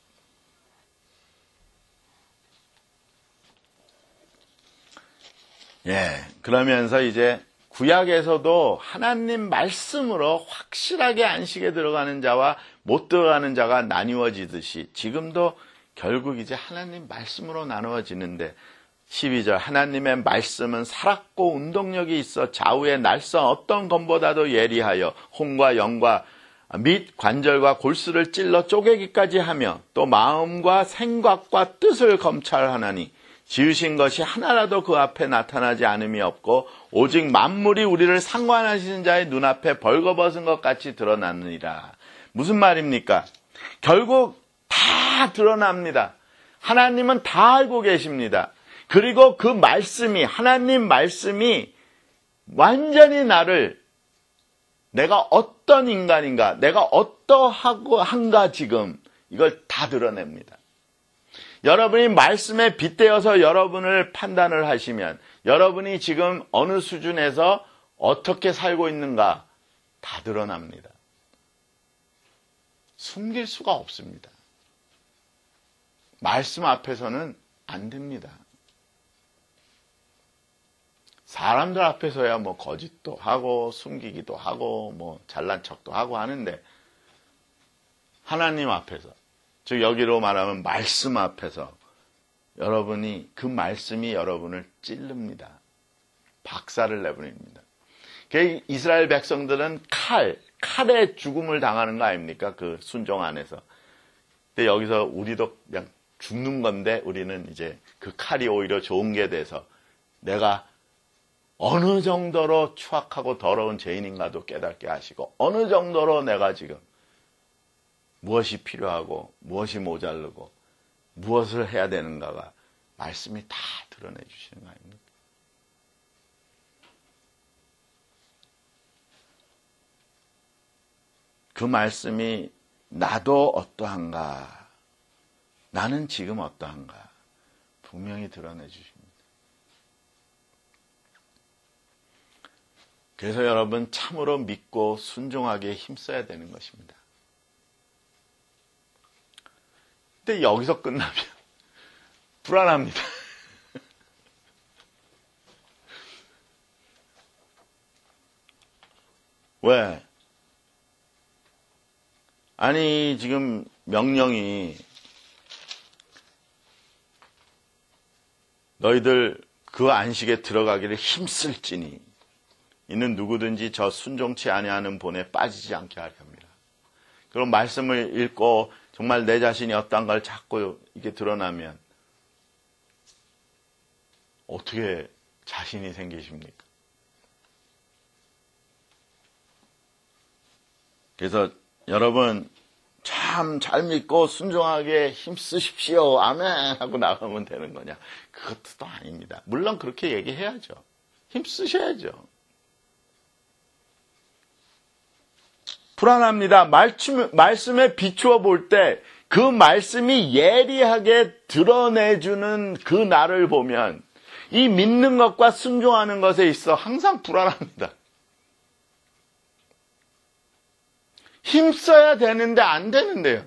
그러면서 이제 구약에서도 하나님 말씀으로 확실하게 안식에 들어가는 자와 못 들어가는 자가 나뉘어지듯이 지금도 결국 이제 하나님 말씀으로 나누어지는데 12절 하나님의 말씀은 살았고 운동력이 있어 좌우의 날선 어떤 검보다도 예리하여 혼과 영과 및 관절과 골수를 찔러 쪼개기까지 하며 또 마음과 생각과 뜻을 검찰하나니 지으신 것이 하나라도 그 앞에 나타나지 않음이 없고 오직 만물이 우리를 상관하시는 자의 눈앞에 벌거벗은 것 같이 드러나느니라. 무슨 말입니까? 결국 다 드러납니다. 하나님은 다 알고 계십니다. 그리고 그 말씀이 하나님 말씀이 완전히 나를 내가 어떤 인간인가 내가 어떠한가 지금 이걸 다 드러냅니다. 여러분이 말씀에 빗대어서 여러분을 판단을 하시면 여러분이 지금 어느 수준에서 어떻게 살고 있는가 다 드러납니다. 숨길 수가 없습니다. 말씀 앞에서는 안 됩니다. 사람들 앞에서야 뭐 거짓도 하고 숨기기도 하고 뭐 잘난 척도 하고 하는데 하나님 앞에서 즉 여기로 말하면 말씀 앞에서 여러분이 그 말씀이 여러분을 찌릅니다. 박살을 내버립니다. 이스라엘 백성들은 칼에 죽음을 당하는 거 아닙니까? 그 순종 안에서. 근데 여기서 우리도 그냥 죽는 건데 우리는 이제 그 칼이 오히려 좋은 게 돼서 내가 어느 정도로 추악하고 더러운 죄인인가도 깨닫게 하시고 어느 정도로 내가 지금 무엇이 필요하고 무엇이 모자르고 무엇을 해야 되는가가 말씀이 다 드러내 주시는 거 아닙니까? 그 말씀이 나도 어떠한가 나는 지금 어떠한가 분명히 드러내 주십니다. 그래서 여러분 참으로 믿고 순종하기에 힘써야 되는 것입니다. 근데 여기서 끝나면 불안합니다. 왜? 아니 지금 명령이 너희들 그 안식에 들어가기를 힘쓸지니 이는 누구든지 저 순종치 아니하는 본에 빠지지 않게 하려 합니다. 그럼 말씀을 읽고 정말 내 자신이 어떤 걸 자꾸 이게 드러나면 어떻게 자신이 생기십니까? 그래서 여러분 참 잘 믿고 순종하게 힘쓰십시오. 아멘 하고 나가면 되는 거냐? 그것도 또 아닙니다. 물론 그렇게 얘기해야죠. 힘쓰셔야죠. 불안합니다. 말씀에 비추어 볼 때 그 말씀이 예리하게 드러내주는 그 나를 보면 이 믿는 것과 순종하는 것에 있어 항상 불안합니다. 힘써야 되는데 안 되는데요.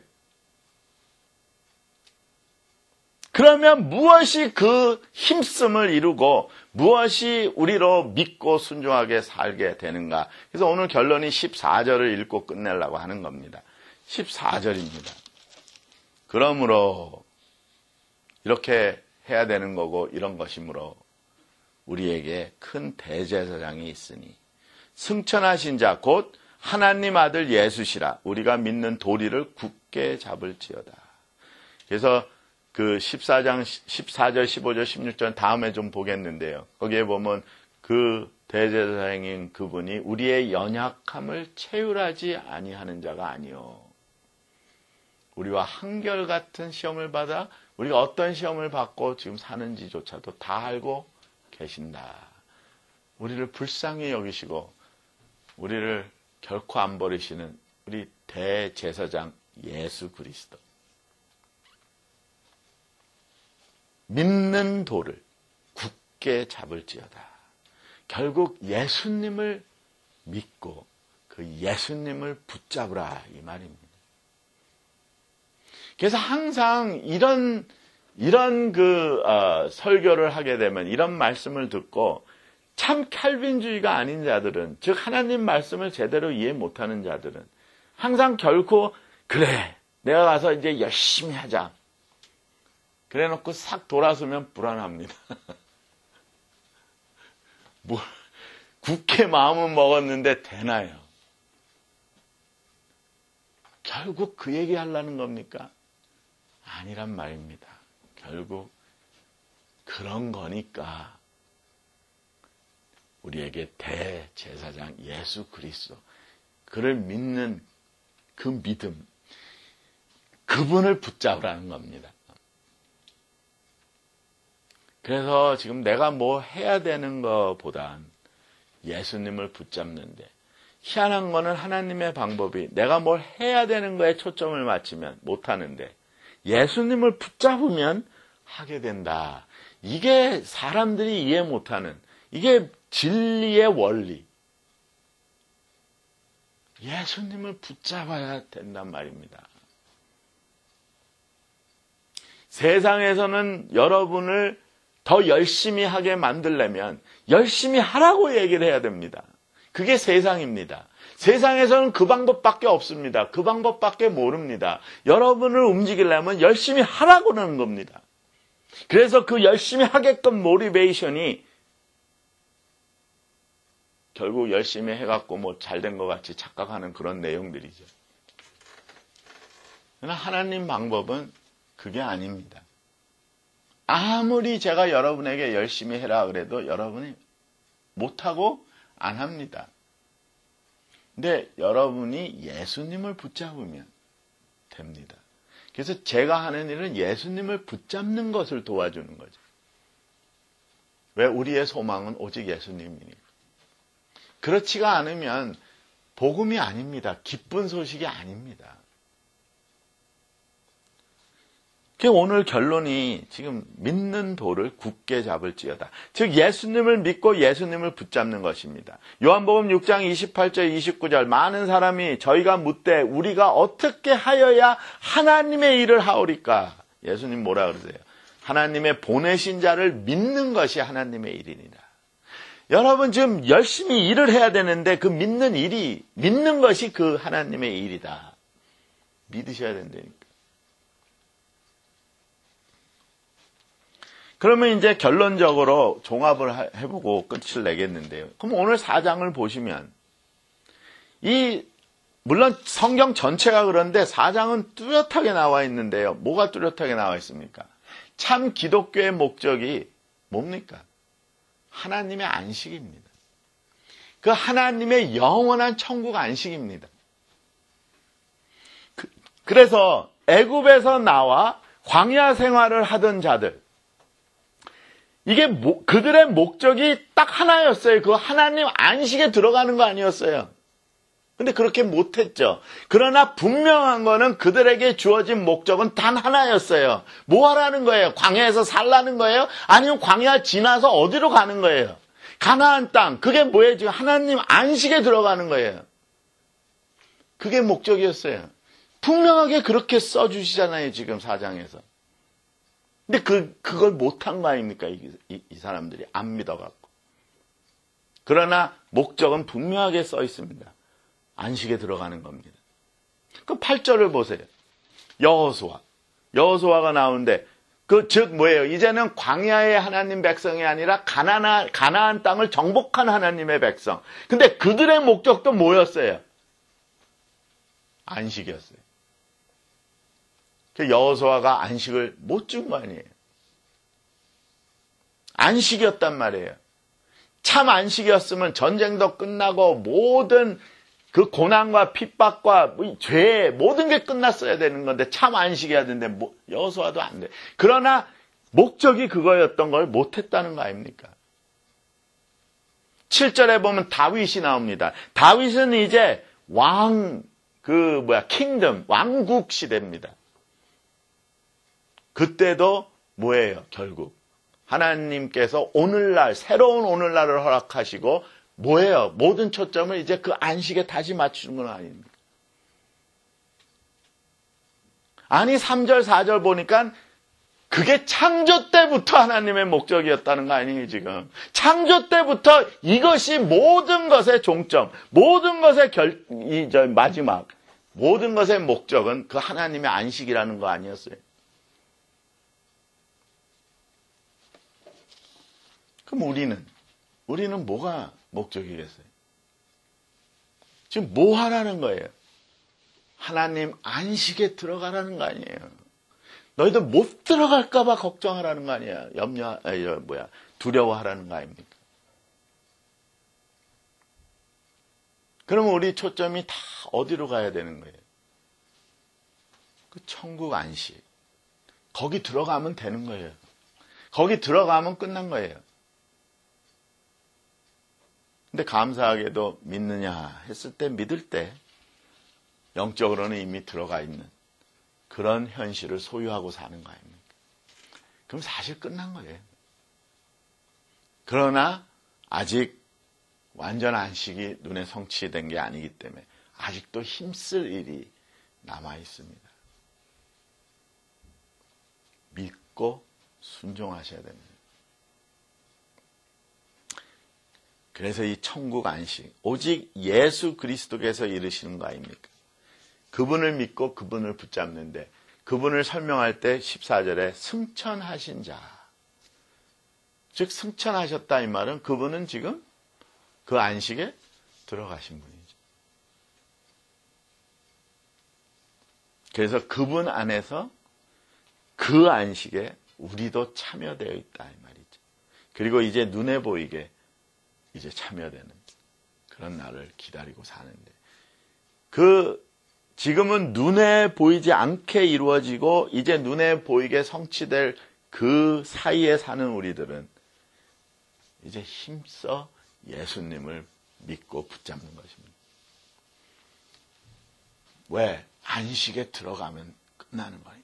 그러면 무엇이 그 힘씀을 이루고 무엇이 우리로 믿고 순종하게 살게 되는가? 그래서 오늘 결론이 14절을 읽고 끝내려고 하는 겁니다. 14절입니다. 그러므로 이렇게 해야 되는 거고 이런 것이므로 우리에게 큰 대제사장이 있으니 승천하신 자 곧 하나님 아들 예수시라 우리가 믿는 도리를 굳게 잡을지어다. 그래서 그 14장 14절 15절 16절 다음에 좀 보겠는데요. 거기에 보면 그 대제사장인 그분이 우리의 연약함을 체휼하지 아니하는 자가 아니요. 우리와 한결같은 시험을 받아 우리가 어떤 시험을 받고 지금 사는지조차도 다 알고 계신다. 우리를 불쌍히 여기시고 우리를 결코 안 버리시는 우리 대제사장 예수 그리스도. 믿는 돌을 굳게 잡을지어다. 결국 예수님을 믿고 그 예수님을 붙잡으라 이 말입니다. 그래서 항상 이런 설교를 하게 되면 이런 말씀을 듣고 참 칼빈주의가 아닌 자들은, 즉 하나님 말씀을 제대로 이해 못하는 자들은 항상 결코 그래 내가 가서 이제 열심히 하자 그래놓고 싹 돌아서면 불안합니다. 뭐 굳게 마음은 먹었는데 되나요? 결국 그 얘기 하려는 겁니까? 아니란 말입니다. 결국 그런 거니까 우리에게 대제사장 예수 그리스도, 그를 믿는 그 믿음, 그분을 붙잡으라는 겁니다. 그래서 지금 내가 뭐 해야 되는 것보단 예수님을 붙잡는데, 희한한 거는 하나님의 방법이 내가 뭘 해야 되는 거에 초점을 맞추면 못하는데 예수님을 붙잡으면 하게 된다. 이게 사람들이 이해 못하는, 이게 진리의 원리. 예수님을 붙잡아야 된단 말입니다. 세상에서는 여러분을 더 열심히 하게 만들려면 열심히 하라고 얘기를 해야 됩니다. 그게 세상입니다. 세상에서는 그 방법밖에 없습니다. 그 방법밖에 모릅니다. 여러분을 움직이려면 열심히 하라고 하는 겁니다. 그래서 그 열심히 하게끔 모티베이션이 결국 열심히 해갖고 뭐 잘된 것 같이 착각하는 그런 내용들이죠. 그러나 하나님 방법은 그게 아닙니다. 아무리 제가 여러분에게 열심히 해라 그래도 여러분이 못하고 안 합니다. 근데 여러분이 예수님을 붙잡으면 됩니다. 그래서 제가 하는 일은 예수님을 붙잡는 것을 도와주는 거죠. 왜? 우리의 소망은 오직 예수님이니까. 그렇지가 않으면 복음이 아닙니다. 기쁜 소식이 아닙니다. 오늘 결론이 지금 믿는 돌을 굳게 잡을지어다. 즉 예수님을 믿고 예수님을 붙잡는 것입니다. 요한복음 6장 28절 29절 많은 사람이 저희가 묻되 우리가 어떻게 하여야 하나님의 일을 하오리까? 예수님 뭐라 그러세요? 하나님의 보내신 자를 믿는 것이 하나님의 일이니라. 여러분 지금 열심히 일을 해야 되는데 그 믿는 것이 그 하나님의 일이다. 믿으셔야 된다니까. 그러면 이제 결론적으로 종합을 해보고 끝을 내겠는데요. 그럼 오늘 4장을 보시면 물론 성경 전체가 그런데 4장은 뚜렷하게 나와 있는데요. 뭐가 뚜렷하게 나와 있습니까? 참 기독교의 목적이 뭡니까? 하나님의 안식입니다. 그 하나님의 영원한 천국 안식입니다. 그래서 애굽에서 나와 광야 생활을 하던 자들, 이게 그들의 목적이 딱 하나였어요. 그 하나님 안식에 들어가는 거 아니었어요. 근데 그렇게 못했죠. 그러나 분명한 거는 그들에게 주어진 목적은 단 하나였어요. 뭐 하라는 거예요? 광야에서 살라는 거예요? 아니면 광야 지나서 어디로 가는 거예요? 가나안 땅. 그게 뭐예요? 지금 하나님 안식에 들어가는 거예요. 그게 목적이었어요. 분명하게 그렇게 써주시잖아요. 지금 4장에서. 근데 그걸 못한 거 아닙니까? 이 사람들이 안 믿어갖고. 그러나 목적은 분명하게 써 있습니다. 안식에 들어가는 겁니다. 그 8절을 보세요. 여호수아가 나오는데 즉 뭐예요? 이제는 광야의 하나님 백성이 아니라 가나안 땅을 정복한 하나님의 백성. 근데 그들의 목적도 뭐였어요? 안식이었어요. 여호수아가 안식을 못 준 거 아니에요. 안식이었단 말이에요. 참 안식이었으면 전쟁도 끝나고 모든 그 고난과 핍박과 죄 모든 게 끝났어야 되는 건데 참 안식이어야 되는데 여호수아도 안 돼. 그러나 목적이 그거였던 걸 못했다는 거 아닙니까? 7절에 보면 다윗이 나옵니다. 다윗은 이제 킹덤, 왕국 시대입니다. 그때도 뭐예요? 결국 하나님께서 오늘날, 새로운 오늘날을 허락하시고 뭐예요? 모든 초점을 이제 그 안식에 다시 맞추는 건 아닙니까? 아니 3절, 4절 보니까 그게 창조 때부터 하나님의 목적이었다는 거 아니에요, 지금. 창조 때부터 이것이 모든 것의 종점, 모든 것의 마지막, 모든 것의 목적은 그 하나님의 안식이라는 거 아니었어요. 그럼 우리는 뭐가 목적이겠어요? 지금 뭐 하라는 거예요? 하나님 안식에 들어가라는 거 아니에요. 너희들 못 들어갈까봐 걱정하라는 거 아니야. 두려워하라는 거 아닙니까? 그러면 우리 초점이 다 어디로 가야 되는 거예요? 그 천국 안식. 거기 들어가면 되는 거예요. 거기 들어가면 끝난 거예요. 근데 감사하게도 믿느냐 했을 때 믿을 때 영적으로는 이미 들어가 있는 그런 현실을 소유하고 사는 거 아닙니까? 그럼 사실 끝난 거예요. 그러나 아직 완전 안식이 눈에 성취된 게 아니기 때문에 아직도 힘쓸 일이 남아 있습니다. 믿고 순종하셔야 됩니다. 그래서 이 천국 안식, 오직 예수 그리스도께서 이루시는 거 아닙니까? 그분을 믿고 그분을 붙잡는데 그분을 설명할 때 14절에 승천하신 자, 즉 승천하셨다 이 말은 그분은 지금 그 안식에 들어가신 분이죠. 그래서 그분 안에서 그 안식에 우리도 참여되어 있다 이 말이죠. 그리고 이제 눈에 보이게 이제 참여되는 그런 날을 기다리고 사는데 지금은 눈에 보이지 않게 이루어지고 이제 눈에 보이게 성취될 그 사이에 사는 우리들은 이제 힘써 예수님을 믿고 붙잡는 것입니다. 왜? 안식에 들어가면 끝나는 거니까.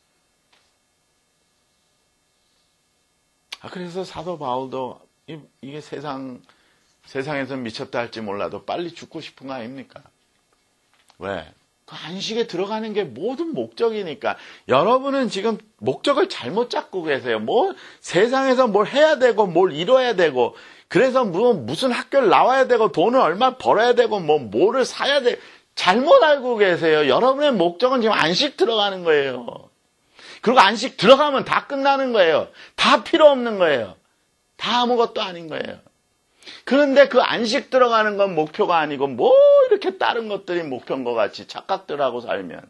그래서 사도 바울도 이게 세상에서 미쳤다 할지 몰라도 빨리 죽고 싶은 거 아닙니까? 왜? 그 안식에 들어가는 게 모든 목적이니까. 여러분은 지금 목적을 잘못 잡고 계세요. 세상에서 뭘 해야 되고, 뭘 이뤄야 되고, 그래서 무슨 학교를 나와야 되고, 돈을 얼마 벌어야 되고, 뭐를 사야 돼. 잘못 알고 계세요. 여러분의 목적은 지금 안식 들어가는 거예요. 그리고 안식 들어가면 다 끝나는 거예요. 다 필요 없는 거예요. 다 아무것도 아닌 거예요. 그런데 그 안식 들어가는 건 목표가 아니고 이렇게 다른 것들이 목표인 것 같이 착각들 하고 살면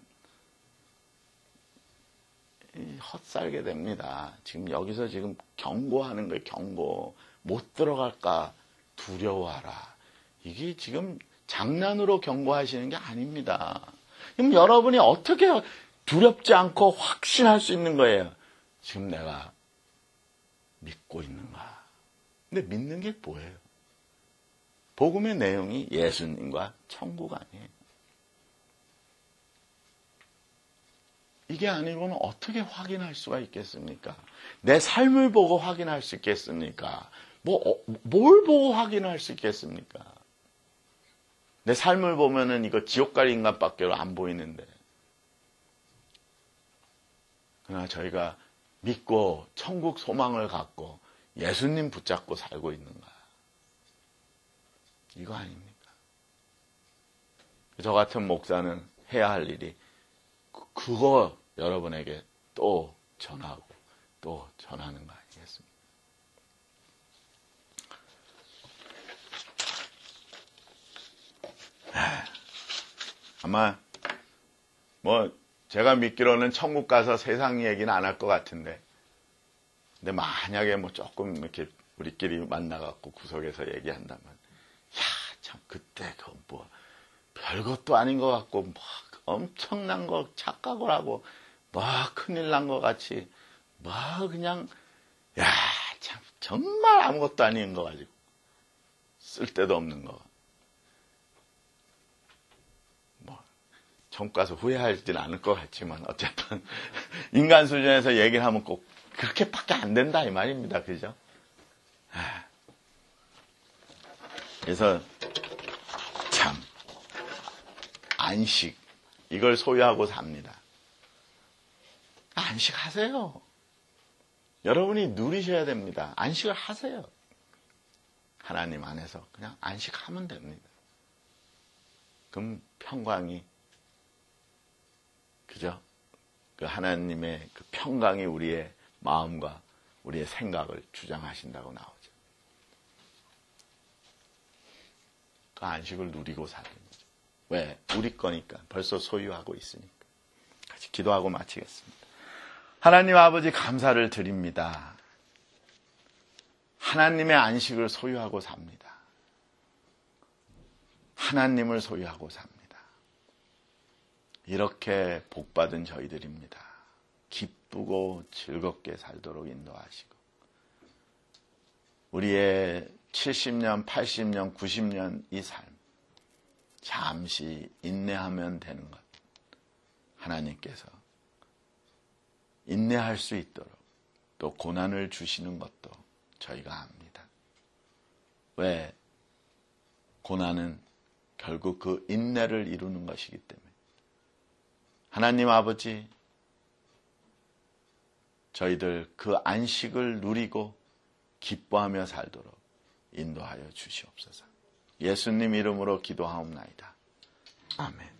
헛살게 됩니다. 지금 여기서 지금 경고하는 거예요. 경고. 못 들어갈까 두려워하라. 이게 지금 장난으로 경고하시는 게 아닙니다. 그럼 여러분이 어떻게 두렵지 않고 확신할 수 있는 거예요? 지금 내가 믿고 있는가? 근데 믿는 게 뭐예요? 복음의 내용이 예수님과 천국 아니에요. 이게 아니고는 어떻게 확인할 수가 있겠습니까? 내 삶을 보고 확인할 수 있겠습니까? 뭘 보고 확인할 수 있겠습니까? 내 삶을 보면은 이거 지옥갈 인간밖에 안 보이는데. 그러나 저희가 믿고 천국 소망을 갖고 예수님 붙잡고 살고 있는가? 이거 아닙니까? 저 같은 목사는 해야 할 일이 그거 여러분에게 또 전하고 또 전하는 거 아니겠습니까? 아마 제가 믿기로는 천국 가서 세상 얘기는 안 할 것 같은데 근데 만약에 조금 이렇게 우리끼리 만나갖고 구석에서 얘기한다면, 야, 참, 그때 별것도 아닌 것 같고, 엄청난 거 착각을 하고, 큰일 난 것 같이, 그냥, 야, 참, 정말 아무것도 아닌 거 가지고, 쓸데도 없는 거. 정 가서 후회하진 않을 것 같지만, 어쨌든, 인간 수준에서 얘기를 하면 꼭 그렇게밖에 안 된다, 이 말입니다. 그죠? 그래서, 참, 안식, 이걸 소유하고 삽니다. 안식하세요. 여러분이 누리셔야 됩니다. 안식을 하세요. 하나님 안에서 그냥 안식하면 됩니다. 그럼 평강이, 그죠? 그 하나님의 그 평강이 우리의 마음과 우리의 생각을 주장하신다고 나오죠. 그 안식을 누리고 사는 거죠. 왜? 우리 거니까. 벌써 소유하고 있으니까. 같이 기도하고 마치겠습니다. 하나님 아버지 감사를 드립니다. 하나님의 안식을 소유하고 삽니다. 하나님을 소유하고 삽니다. 이렇게 복받은 저희들입니다. 기쁘고 즐겁게 살도록 인도하시고 우리의 70년, 80년, 90년 이 삶 잠시 인내하면 되는 것 하나님께서 인내할 수 있도록 또 고난을 주시는 것도 저희가 압니다. 왜? 고난은 결국 그 인내를 이루는 것이기 때문에 하나님 아버지 저희들 그 안식을 누리고 기뻐하며 살도록 인도하여 주시옵소서. 예수님 이름으로 기도하옵나이다. 아멘.